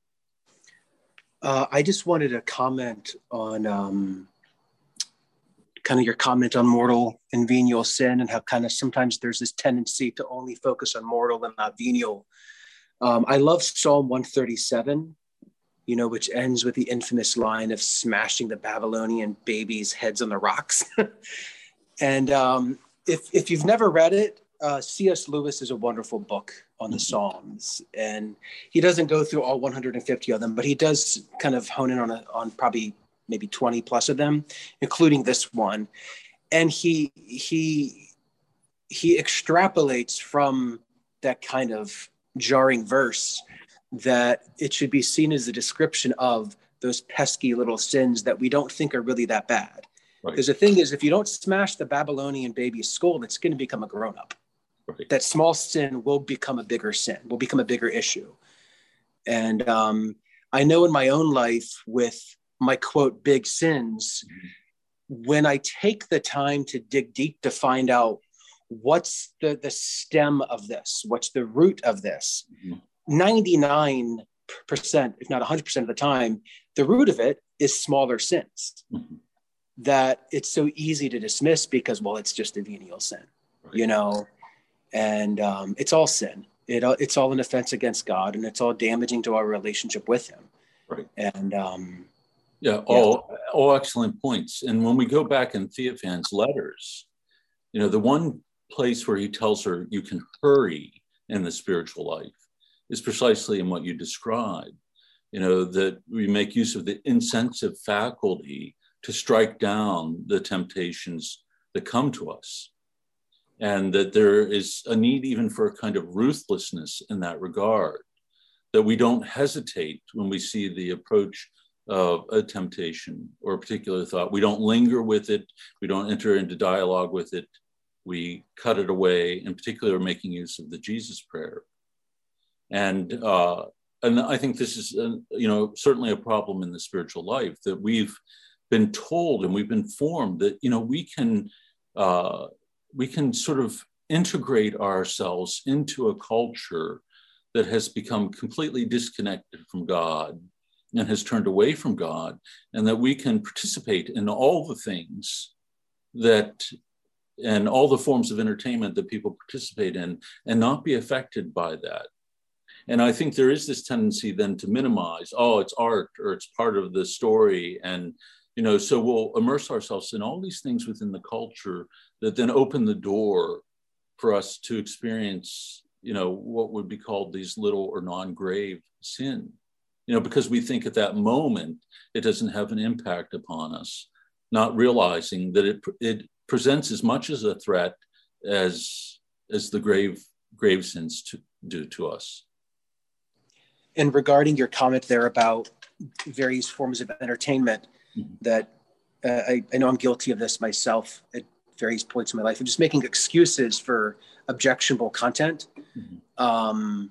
Uh, I just wanted to comment on um, kind of your comment on mortal and venial sin, and how kind of sometimes there's this tendency to only focus on mortal and not venial. Um, I love Psalm one thirty-seven, you know, which ends with the infamous line of smashing the Babylonian babies' heads on the rocks. And um, if if you've never read it, uh, C S Lewis is a wonderful book on the Psalms, and he doesn't go through all one hundred fifty of them, but he does kind of hone in on a, on probably maybe twenty plus of them, including this one. And he he he extrapolates from that kind of jarring verse that it should be seen as a description of those pesky little sins that we don't think are really that bad. Right. Because the thing is, if you don't smash the Babylonian baby's skull, it's going to become a grown-up. Right. That small sin will become a bigger sin, will become a bigger issue. And um, I know in my own life with my, quote, big sins, mm-hmm. when I take the time to dig deep to find out what's the, the stem of this, what's the root of this, mm-hmm. ninety-nine percent, if not one hundred percent of the time, the root of it is smaller sins. Mm-hmm. That it's so easy to dismiss because, well, it's just a venial sin, right. you know, and um, it's all sin. It, it's all an offense against God, and it's all damaging to our relationship with him. Right. And um, yeah, all, yeah. all excellent points. And when we go back in Theophan's letters, you know, the one place where he tells her you can hurry in the spiritual life is precisely in what you described, you know, that we make use of the insensitive faculty to strike down the temptations that come to us. And that there is a need even for a kind of ruthlessness in that regard, that we don't hesitate when we see the approach of a temptation or a particular thought. We don't linger with it. We don't enter into dialogue with it. We cut it away, in particular, making use of the Jesus prayer. And uh, and I think this is, a, you know, certainly a problem in the spiritual life, that we've been told and we've been formed that, you know, we can uh, we can sort of integrate ourselves into a culture that has become completely disconnected from God and has turned away from God, and that we can participate in all the things that and all the forms of entertainment that people participate in and not be affected by that. And I think there is this tendency then to minimize, oh, it's art or it's part of the story. And, you know, so we'll immerse ourselves in all these things within the culture that then open the door for us to experience, you know, what would be called these little or non-grave sin, you know, because we think at that moment it doesn't have an impact upon us, not realizing that it it presents as much as a threat as as the grave grave sins to do to us. And regarding your comment there about various forms of entertainment, mm-hmm. that uh, I, I know I'm guilty of this myself at various points in my life. I'm just making excuses for objectionable content. Mm-hmm. Um,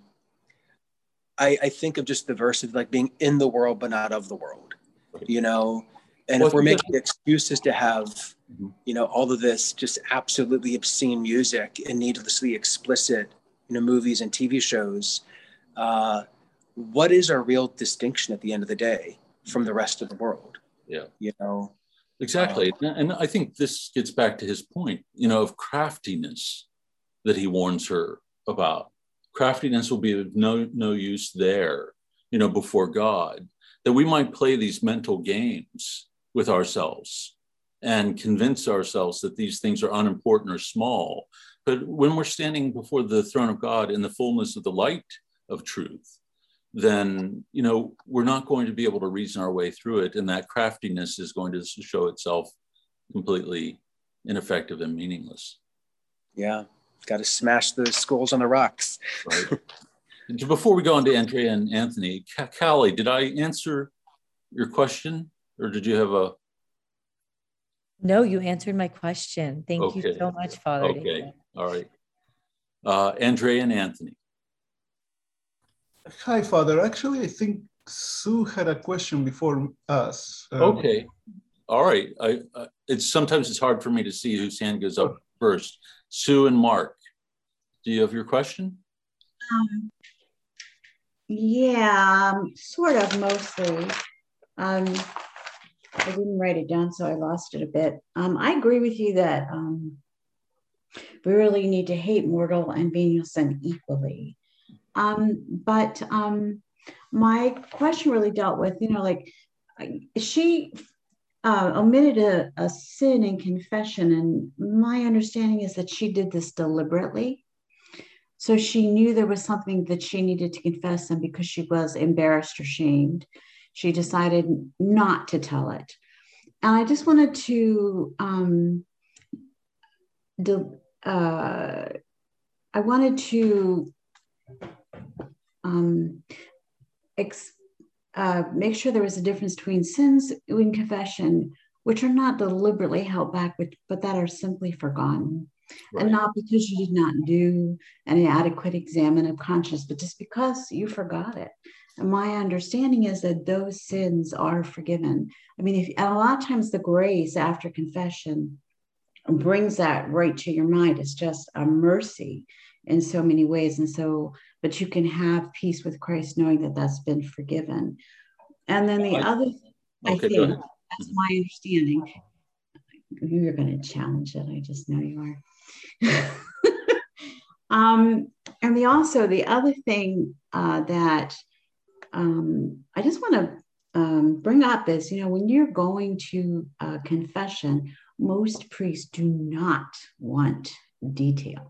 I, I think of just the verse of like being in the world, but not of the world, right. you know? And well, if we're making excuses to have, mm-hmm. you know, all of this just absolutely obscene music and needlessly explicit, you know, movies and T V shows, uh, what is our real distinction at the end of the day from the rest of the world? Yeah. You know? Exactly. Um, and I think this gets back to his point, you know, of craftiness that he warns her about. Craftiness will be of no, no use there, you know, before God, that we might play these mental games with ourselves and convince ourselves that these things are unimportant or small. But when we're standing before the throne of God in the fullness of the light of truth, then, you know, we're not going to be able to reason our way through it. And that craftiness is going to show itself completely ineffective and meaningless. Yeah. Got to smash those skulls on the rocks. Right. Before we go on to Andrea and Anthony, Callie, did I answer your question, or did you have a? No, you answered my question. Thank okay. you so much, Father. Okay. David. All right. Uh, Andrea and Anthony. Hi, Father. Actually, I think Sue had a question before us. Um, okay. All right. I, uh, it's sometimes it's hard for me to see whose hand goes up first. Sue and Mark, do you have your question? Um, yeah, um, sort of, mostly. Um, I didn't write it down, so I lost it a bit. Um, I agree with you that um, we really need to hate mortal and venial sin equally. Um, but um, my question really dealt with, you know, like she uh, omitted a, a sin in confession, and my understanding is that she did this deliberately. So she knew there was something that she needed to confess, and because she was embarrassed or shamed, she decided not to tell it. And I just wanted to, um, the, uh, I wanted to um, ex- uh, make sure there was a difference between sins in confession, which are not deliberately held back, but, but that are simply forgotten. Right. And not because you did not do an adequate examine of conscience, but just because you forgot it. And my understanding is that those sins are forgiven. I mean, if, and a lot of times the grace after confession brings that right to your mind. It's just a mercy in so many ways. And so, but you can have peace with Christ knowing that that's been forgiven. And then the I, other, okay, I think, that's my understanding. You're going to challenge it. I just know you are. um, and the also, the other thing uh, that um, I just want to um, bring up is, you know, when you're going to uh, confession, most priests do not want detail.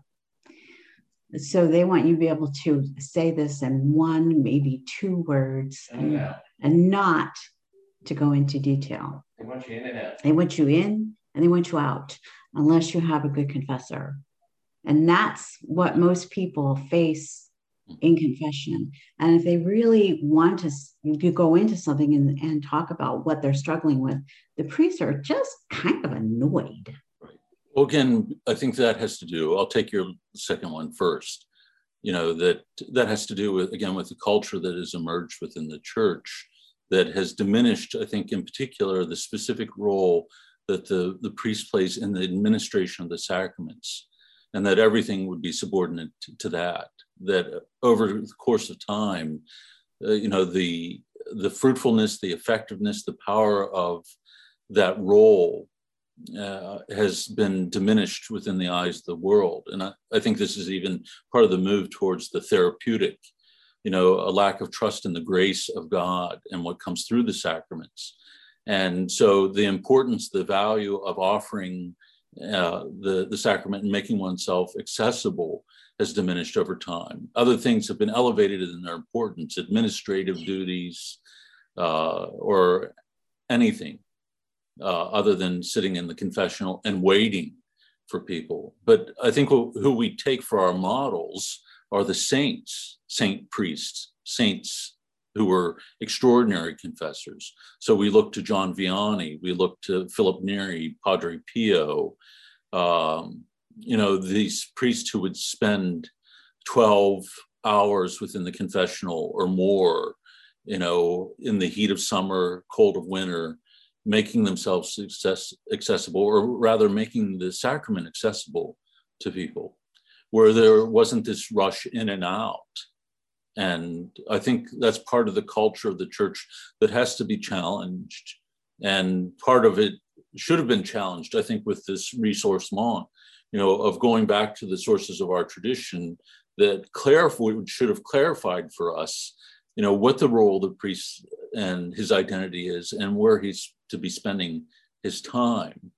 So they want you to be able to say this in one, maybe two words, and, and not to go into detail. They want you in and out. They want you in and they want you out, unless you have a good confessor. And that's what most people face in confession. And if they really want to you go into something and, and talk about what they're struggling with, the priests are just kind of annoyed. Right. Well, again, I think that has to do, I'll take your second one first. You know, that that has to do with, again, with the culture that has emerged within the church that has diminished, I think, in particular, the specific role that the, the priest plays in the administration of the sacraments, and that everything would be subordinate to, to that. That over the course of time, uh, you know, the the fruitfulness, the effectiveness, the power of that role uh, has been diminished within the eyes of the world. And I, I think this is even part of the move towards the therapeutic, you know, a lack of trust in the grace of God and what comes through the sacraments. And so the importance, the value of offering uh, the, the sacrament and making oneself accessible has diminished over time. Other things have been elevated in their importance, administrative duties, uh, or anything uh, other than sitting in the confessional and waiting for people. But I think who, who we take for our models are the saints, saint priests, saints who were extraordinary confessors. So we look to John Vianney, we look to Philip Neri, Padre Pio, um, you know, these priests who would spend twelve hours within the confessional or more, you know, in the heat of summer, cold of winter, making themselves success, accessible, or rather making the sacrament accessible to people, where there wasn't this rush in and out. And I think that's part of the culture of the church that has to be challenged. And part of it should have been challenged, I think, with this ressourcement, you know, of going back to the sources of our tradition that clarif- should have clarified for us, you know, what the role of the priest and his identity is and where he's to be spending his time.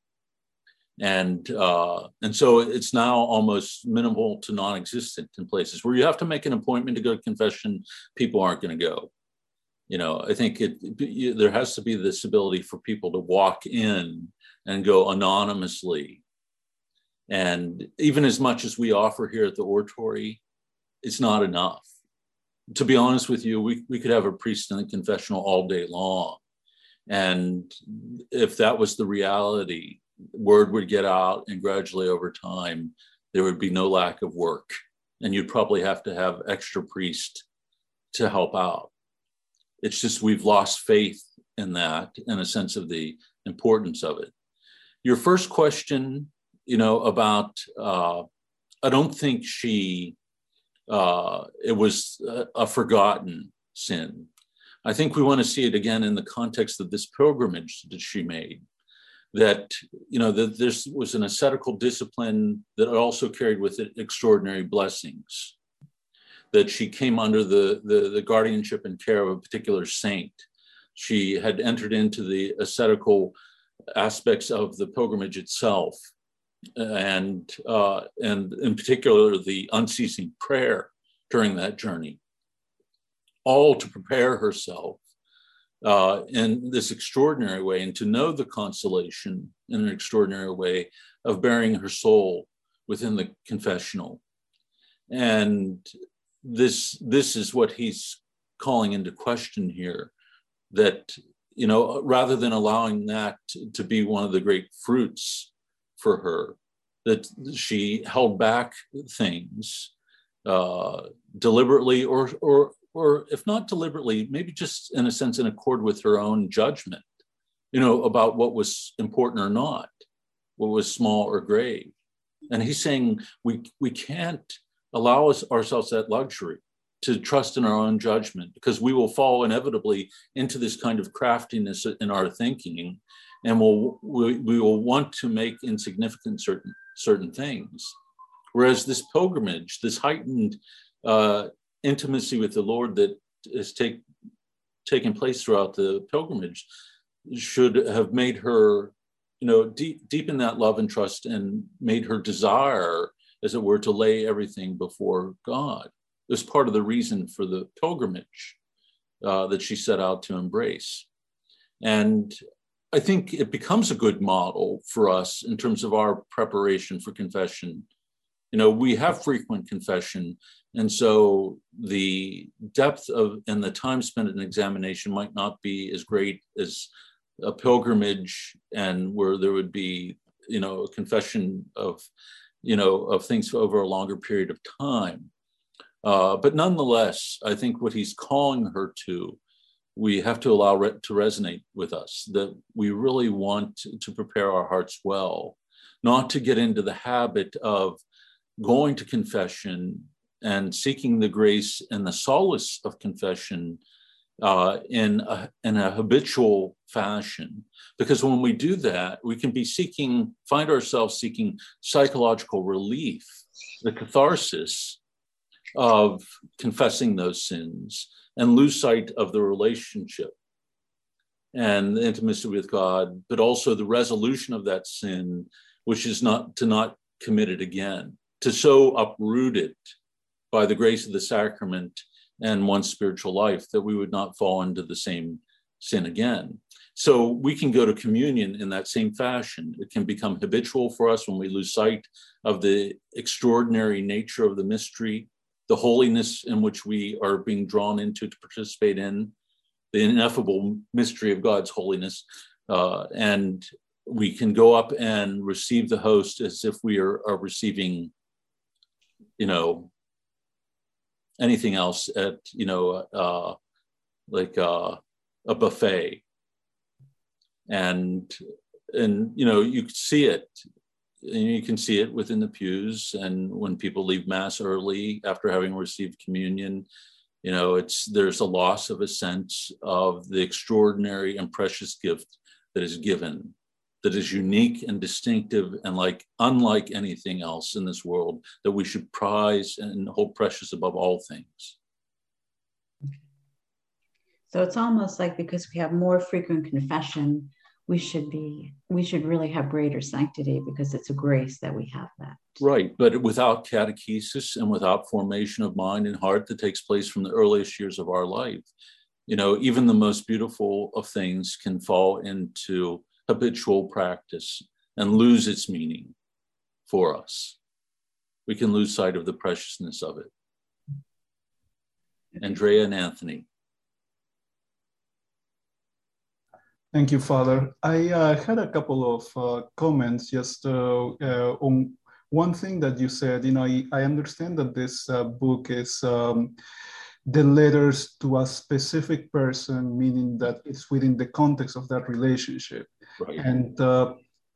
And uh, and so it's now almost minimal to non-existent in places where you have to make an appointment to go to confession, people aren't going to go. You know, I think it, it there has to be this ability for people to walk in and go anonymously. And even as much as we offer here at the oratory, it's not enough. To be honest with you, we, we could have a priest in the confessional all day long. And if that was the reality, word would get out, and gradually over time, there would be no lack of work. And you'd probably have to have extra priests to help out. It's just we've lost faith in that and a sense of the importance of it. Your first question you know, about, uh, I don't think she, uh, it was a, a forgotten sin. I think we want to see it again in the context of this pilgrimage that she made, that, you know, that this was an ascetical discipline that also carried with it extraordinary blessings, that she came under the, the, the guardianship and care of a particular saint. She had entered into the ascetical aspects of the pilgrimage itself, and uh, and in particular the unceasing prayer during that journey, all to prepare herself uh, in this extraordinary way, and to know the consolation in an extraordinary way of bearing her soul within the confessional. And this this is what he's calling into question here, that, you know, rather than allowing that to be one of the great fruits for her, that she held back things uh, deliberately, or, or, or if not deliberately, maybe just in a sense in accord with her own judgment, you know, about what was important or not, what was small or grave. And he's saying we, we can't allow us, ourselves that luxury to trust in our own judgment, because we will fall inevitably into this kind of craftiness in our thinking, and we'll, we, we will want to make insignificant certain, certain things. Whereas this pilgrimage, this heightened uh, intimacy with the Lord that is take, taking place throughout the pilgrimage should have made her, you know, deep, deep in that love and trust, and made her desire, as it were, to lay everything before God. It was part of the reason for the pilgrimage uh, that she set out to embrace. And I think it becomes a good model for us in terms of our preparation for confession. You know, we have frequent confession, and so the depth of and the time spent in examination might not be as great as a pilgrimage, and where there would be, you know, a confession of, you know, of things over a longer period of time. Uh, but nonetheless, I think what he's calling her to, we have to allow re- to resonate with us, that we really want to, to prepare our hearts well, not to get into the habit of going to confession and seeking the grace and the solace of confession uh, in, a, in a habitual fashion. Because when we do that, we can be seeking, find ourselves seeking psychological relief, the catharsis of confessing those sins, and lose sight of the relationship and the intimacy with God, but also the resolution of that sin, which is not to not commit it again, to so uproot it by the grace of the sacrament and one's spiritual life that we would not fall into the same sin again. So we can go to communion in that same fashion. It can become habitual for us when we lose sight of the extraordinary nature of the mystery, the holiness in which we are being drawn into to participate in, the ineffable mystery of God's holiness. Uh, and we can go up and receive the host as if we are, are receiving, you know, anything else at, you know, uh, like uh, a buffet. And, and, you know, you see it. And you can see it within the pews, and when people leave Mass early after having received communion, you know, it's there's a loss of a sense of the extraordinary and precious gift that is given, that is unique and distinctive and like unlike anything else in this world, that we should prize and hold precious above all things. So it's almost like because we have more frequent confession, we should be, we should really have greater sanctity, because it's a grace that we have that. Right, but without catechesis and without formation of mind and heart that takes place from the earliest years of our life, you know, even the most beautiful of things can fall into habitual practice and lose its meaning for us. We can lose sight of the preciousness of it. Andrea and Anthony. Thank you, Father. I uh, had a couple of uh, comments just uh, uh, on one thing that you said. You know, I, I understand that this uh, book is um, the letters to a specific person, meaning that it's within the context of that relationship. Right. And uh,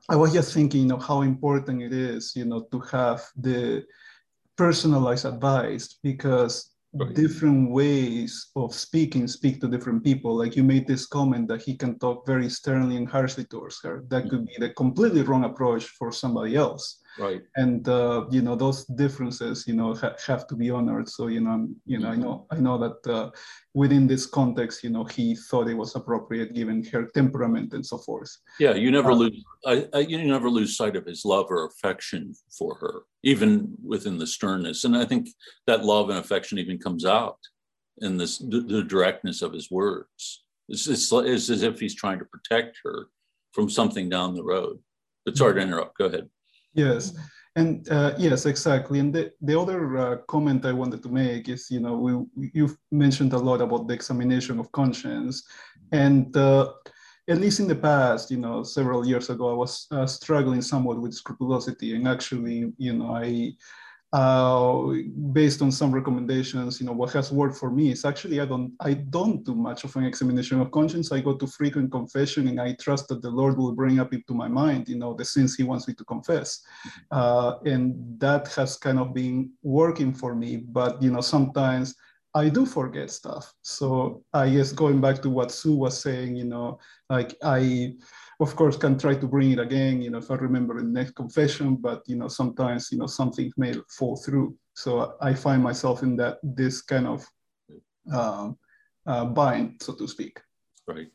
I was just thinking, you know, how important it is, you know, to have the personalized advice, because Right. different ways of speaking speak to different people. Like you made this comment that he can talk very sternly and harshly towards her. That could be the completely wrong approach for somebody else. Right. And uh, you know, those differences, you know, ha- have to be honored. So you know, you know, I know, I know that uh, within this context, you know, he thought it was appropriate given her temperament and so forth. Yeah, you never Uh, lose. I, I, you never lose sight of his love or affection for her, even within the sternness. And I think that love and affection even comes out in this the, the directness of his words. It's, it's, it's as if he's trying to protect her from something down the road. But sorry to interrupt. Go ahead. Yes. And uh, yes, exactly. And the, the other uh, comment I wanted to make is, you know, we, you've mentioned a lot about the examination of conscience. And uh, at least in the past, you know, several years ago, I was uh, struggling somewhat with scrupulosity. And actually, you know, I, uh, based on some recommendations, you know, what has worked for me is actually I don't I don't do much of an examination of conscience. I go to frequent confession, and I trust that the Lord will bring up into my mind, you know, the sins He wants me to confess, uh, and that has kind of been working for me. But you know, sometimes I do forget stuff. So I guess going back to what Sue was saying, you know, like I. Of course, can try to bring it again, you know, if I remember the next confession, but, you know, sometimes, you know, something may fall through. So I find myself in that, this kind of uh, uh, bind, so to speak. Right.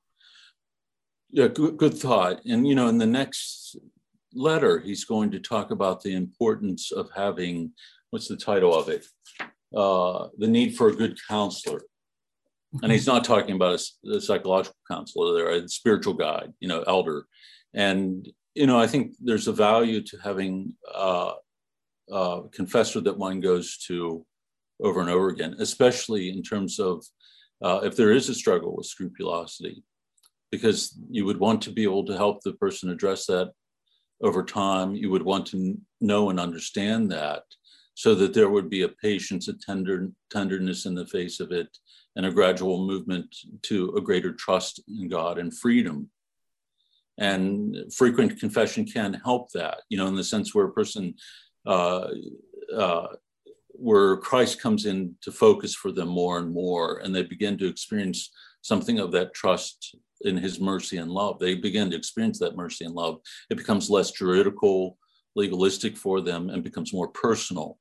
Yeah, good, good thought. And, you know, in the next letter, he's going to talk about the importance of having, what's the title of it? Uh, the need for a good counselor. And he's not talking about a, a psychological counselor there, a spiritual guide, you know, elder. And, you know, I think there's a value to having uh, a confessor that one goes to over and over again, especially in terms of uh, if there is a struggle with scrupulosity, because you would want to be able to help the person address that over time. You would want to know and understand that so that there would be a patience, a tender, tenderness in the face of it, and a gradual movement to a greater trust in God and freedom. And frequent confession can help that, you know, in the sense where a person, uh, uh, where Christ comes in to focus for them more and more, and they begin to experience something of that trust in his mercy and love. They begin to experience that mercy and love. It becomes less juridical, legalistic for them, and becomes more personal.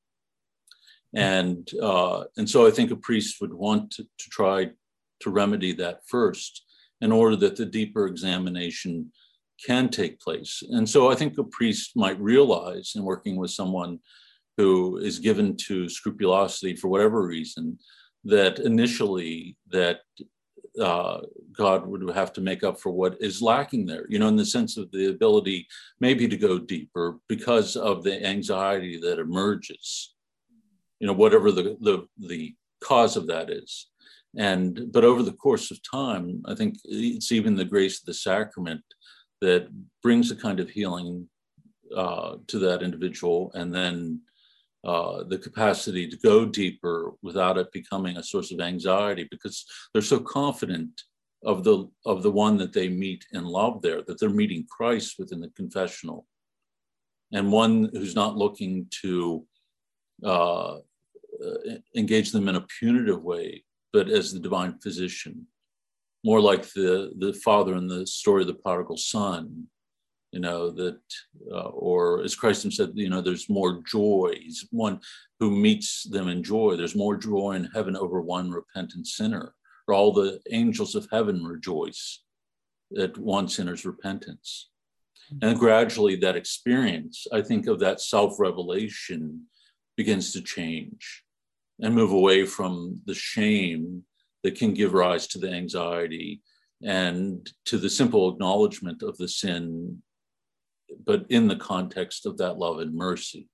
And uh, and so I think a priest would want to, to try to remedy that first in order that the deeper examination can take place. And so I think a priest might realize in working with someone who is given to scrupulosity for whatever reason, that initially that uh, God would have to make up for what is lacking there, you know, in the sense of the ability maybe to go deeper because of the anxiety that emerges. You know, whatever the, the the cause of that is. And but over the course of time, I think it's even the grace of the sacrament that brings a kind of healing uh, to that individual, and then uh, the capacity to go deeper without it becoming a source of anxiety, because they're so confident of the of the one that they meet in love there, that they're meeting Christ within the confessional, and one who's not looking to Uh, uh, engage them in a punitive way, but as the divine physician, more like the the father in the story of the prodigal son, you know, that, uh, or as Christ himself said, you know, there's more joy. He's one who meets them in joy. There's more joy in heaven over one repentant sinner, or all the angels of heaven rejoice at one sinner's repentance. And gradually that experience, I think, of that self-revelation begins to change and move away from the shame that can give rise to the anxiety and to the simple acknowledgement of the sin, but in the context of that love and mercy.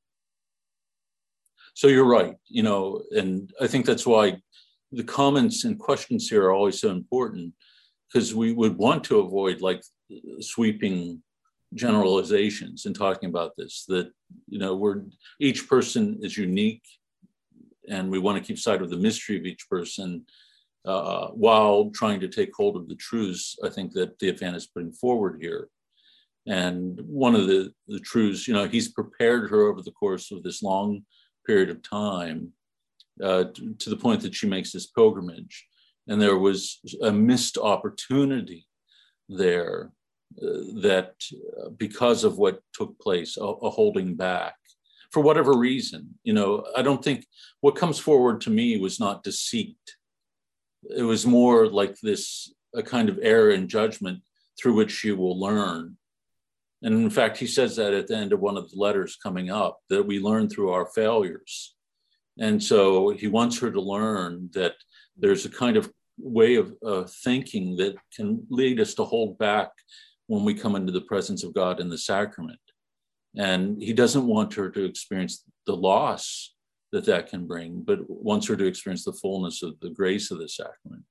So you're right, you know, and I think that's why the comments and questions here are always so important, because we would want to avoid like sweeping generalizations in talking about this, that, you know, we're, each person is unique, and we want to keep sight of the mystery of each person uh, while trying to take hold of the truths, I think, that Theophan is putting forward here. And one of the, the truths, you know, he's prepared her over the course of this long period of time uh, to, to the point that she makes this pilgrimage. And there was a missed opportunity there uh, that uh, because of what took place, a, a holding back for whatever reason. You know, I don't think what comes forward to me was not deceit. It was more like this, a kind of error in judgment through which she will learn. And in fact, he says that at the end of one of the letters coming up, that we learn through our failures. And so he wants her to learn that there's a kind of way of uh, thinking that can lead us to hold back when we come into the presence of God in the sacrament. And he doesn't want her to experience the loss that that can bring, but wants her to experience the fullness of the grace of the sacrament.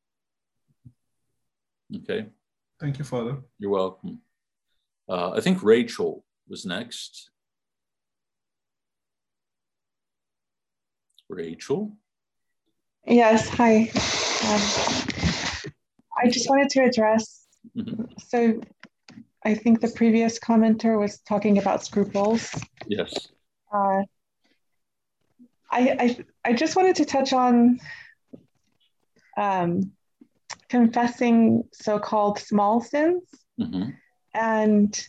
Okay. Thank you, Father. You're welcome. Uh, I think Rachel was next. Rachel? Yes, hi. Um, I just wanted to address, mm-hmm. so I think the previous commenter was talking about scruples. Yes. Uh, I, I, I just wanted to touch on um, confessing so-called small sins. Mm-hmm. And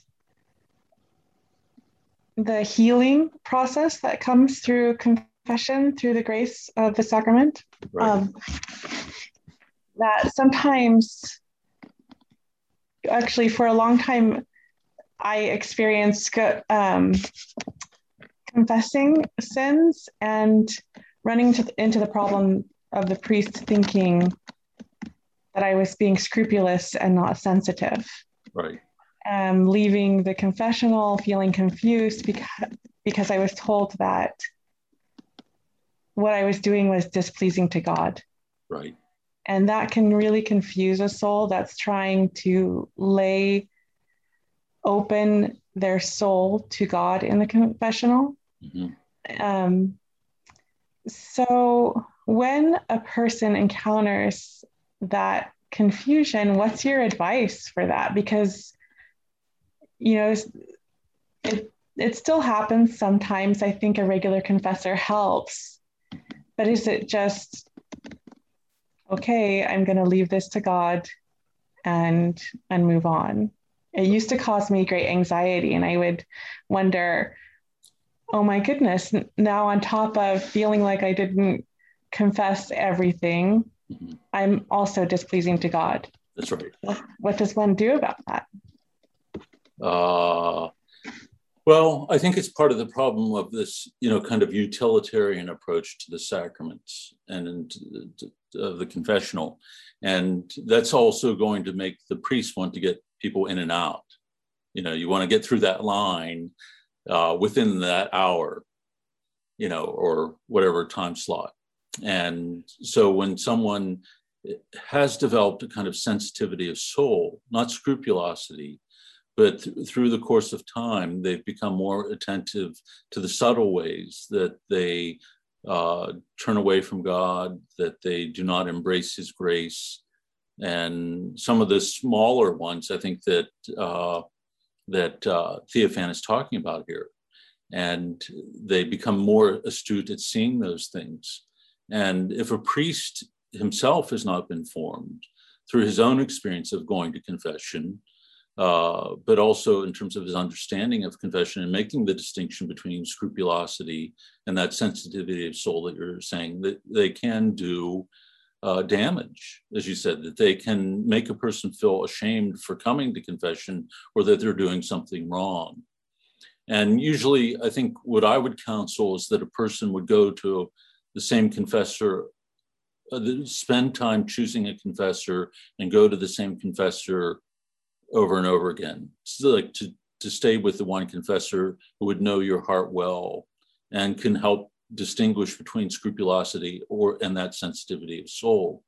the healing process that comes through confession, through the grace of the sacrament. Right. Um, that sometimes, actually for a long time, I experienced um, confessing sins and running to, into the problem of the priest thinking that I was being scrupulous and not sensitive. Right. Um, leaving the confessional, feeling confused because, because I was told that what I was doing was displeasing to God. Right. And that can really confuse a soul that's trying to lay open their soul to God in the confessional. Mm-hmm. Um, so when a person encounters that confusion, what's your advice for that? Because you know, it, it still happens sometimes. I think a regular confessor helps, but is it just, okay, I'm going to leave this to God and, and move on? It used to cause me great anxiety, and I would wonder, oh my goodness, now on top of feeling like I didn't confess everything, mm-hmm. I'm also displeasing to God. That's right. What, what does one do about that? Uh, well, I think it's part of the problem of this, you know, kind of utilitarian approach to the sacraments and of the confessional. And that's also going to make the priest want to get people in and out. You know, you want to get through that line uh, within that hour, you know, or whatever time slot. And so when someone has developed a kind of sensitivity of soul, not scrupulosity, but th- through the course of time, they've become more attentive to the subtle ways that they uh, turn away from God, that they do not embrace his grace. And some of the smaller ones, I think that uh, that uh, Theophan is talking about here. And they become more astute at seeing those things. And if a priest himself has not been formed through his own experience of going to confession, Uh, but also in terms of his understanding of confession and making the distinction between scrupulosity and that sensitivity of soul that you're saying, that they can do uh, damage, as you said, that they can make a person feel ashamed for coming to confession or that they're doing something wrong. And usually, I think what I would counsel is that a person would go to the same confessor, uh, spend time choosing a confessor and go to the same confessor over and over again. So like to, to stay with the one confessor who would know your heart well and can help distinguish between scrupulosity or and that sensitivity of soul.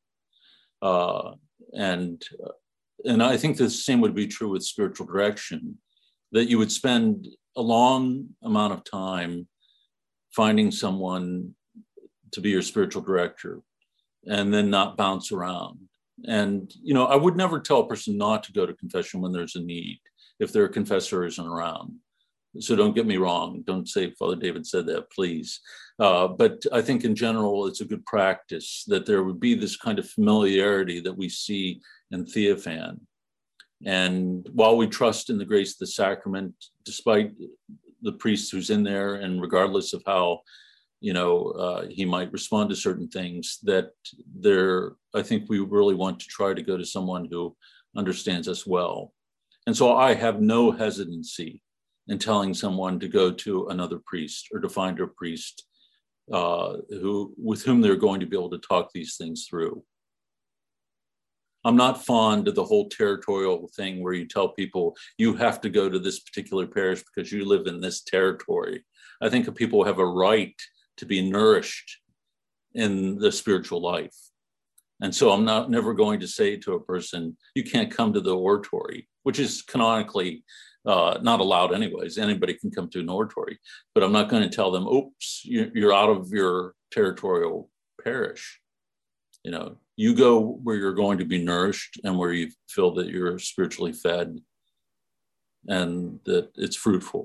Uh, and, and I think the same would be true with spiritual direction, that you would spend a long amount of time finding someone to be your spiritual director and then not bounce around. And, you know, I would never tell a person not to go to confession when there's a need. if their confessor isn't around. So don't get me wrong. Don't say Father David said that, please. Uh, but I think in general, it's a good practice that there would be this kind of familiarity that we see in Theophan. And while we trust in the grace of the sacrament, despite the priest who's in there, and regardless of how, you know, uh, he might respond to certain things, that there, I think we really want to try to go to someone who understands us well. And so I have no hesitancy in telling someone to go to another priest or to find a priest uh, who, with whom they're going to be able to talk these things through. I'm not fond of the whole territorial thing where you tell people you have to go to this particular parish because you live in this territory. I think people have a right to be nourished in the spiritual life. And so I'm not never going to say to a person, you can't come to the oratory, which is canonically uh, not allowed anyways. Anybody can come to an oratory, but I'm not going to tell them, oops, you're out of your territorial parish. You know, you go where you're going to be nourished and where you feel that you're spiritually fed and that it's fruitful.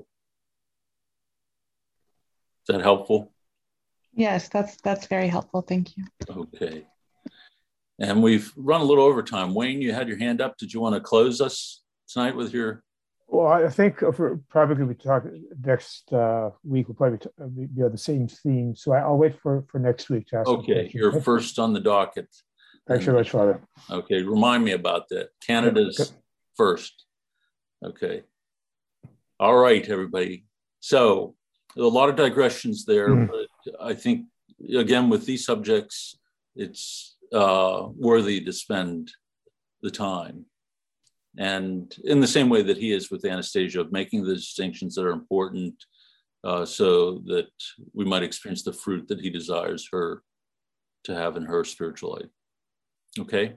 Is that helpful? Yes, that's that's very helpful. Thank you. Okay. And we've run a little over time. Wayne, you had your hand up. Did you want to close us tonight with your? Well, I think we're probably going to be talking next uh, week. We'll probably t- be on the same theme. So I'll wait for, for next week to ask. Okay, you're first on the docket. Thanks very much, Father. Okay, remind me about that. Canada's okay. First. Okay. All right, everybody. So a lot of digressions there, mm. but I think, again, with these subjects, it's uh, worthy to spend the time. And in the same way that he is with Anastasia, of making the distinctions that are important uh, so that we might experience the fruit that he desires her to have in her spiritual life. Okay.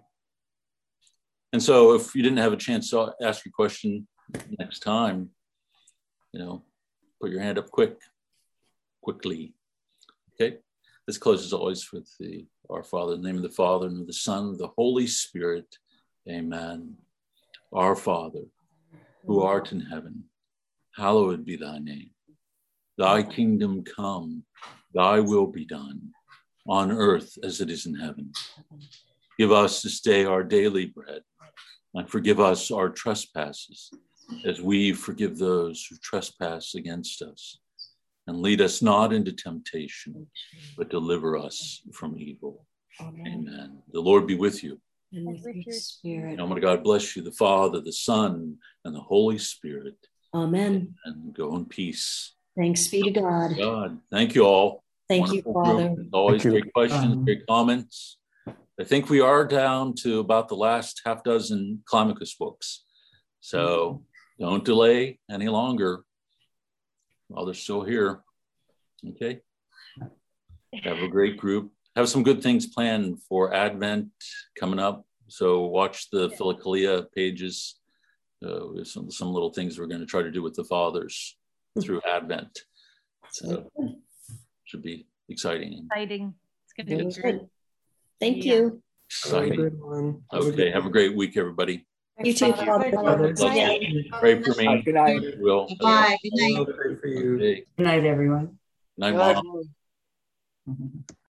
And so if you didn't have a chance to ask your question next time, you know, put your hand up quick, quickly. Okay. Let's close as always with the Our Father, in the name of the Father and of the Son, and of the Holy Spirit. Amen. Our Father, who art in heaven, hallowed be thy name. Thy kingdom come, thy will be done, on earth as it is in heaven. Give us this day our daily bread, and forgive us our trespasses, as we forgive those who trespass against us. And lead us not into temptation, but deliver us from evil. Amen. Amen. The Lord be with you. And with your spirit. And may God bless you, the Father, the Son, and the Holy Spirit. Amen. And go in peace. Thanks be to God. God. Thank you all. Thank Wonderful you, Father. Group. As always, Thank great you. questions, Um, great comments. I think we are down to about the last half dozen Climacus books. So don't delay any longer while they're still here. Okay. Have a great group. Have some good things planned for Advent coming up. So watch the Philokalia pages. Uh, we have some, some little things we're going to try to do with the fathers through Advent. So should be exciting. Exciting. It's going to be good. Thank Yeah. you. Exciting. Have a good one. Have a Okay. good Have a great week, everybody. You too, Father. Father. Love you. Pray for me. Good night. Will. Bye. Good night. I'll pray for you. Okay. Good night, everyone. Night, Good night, Mom. Mom.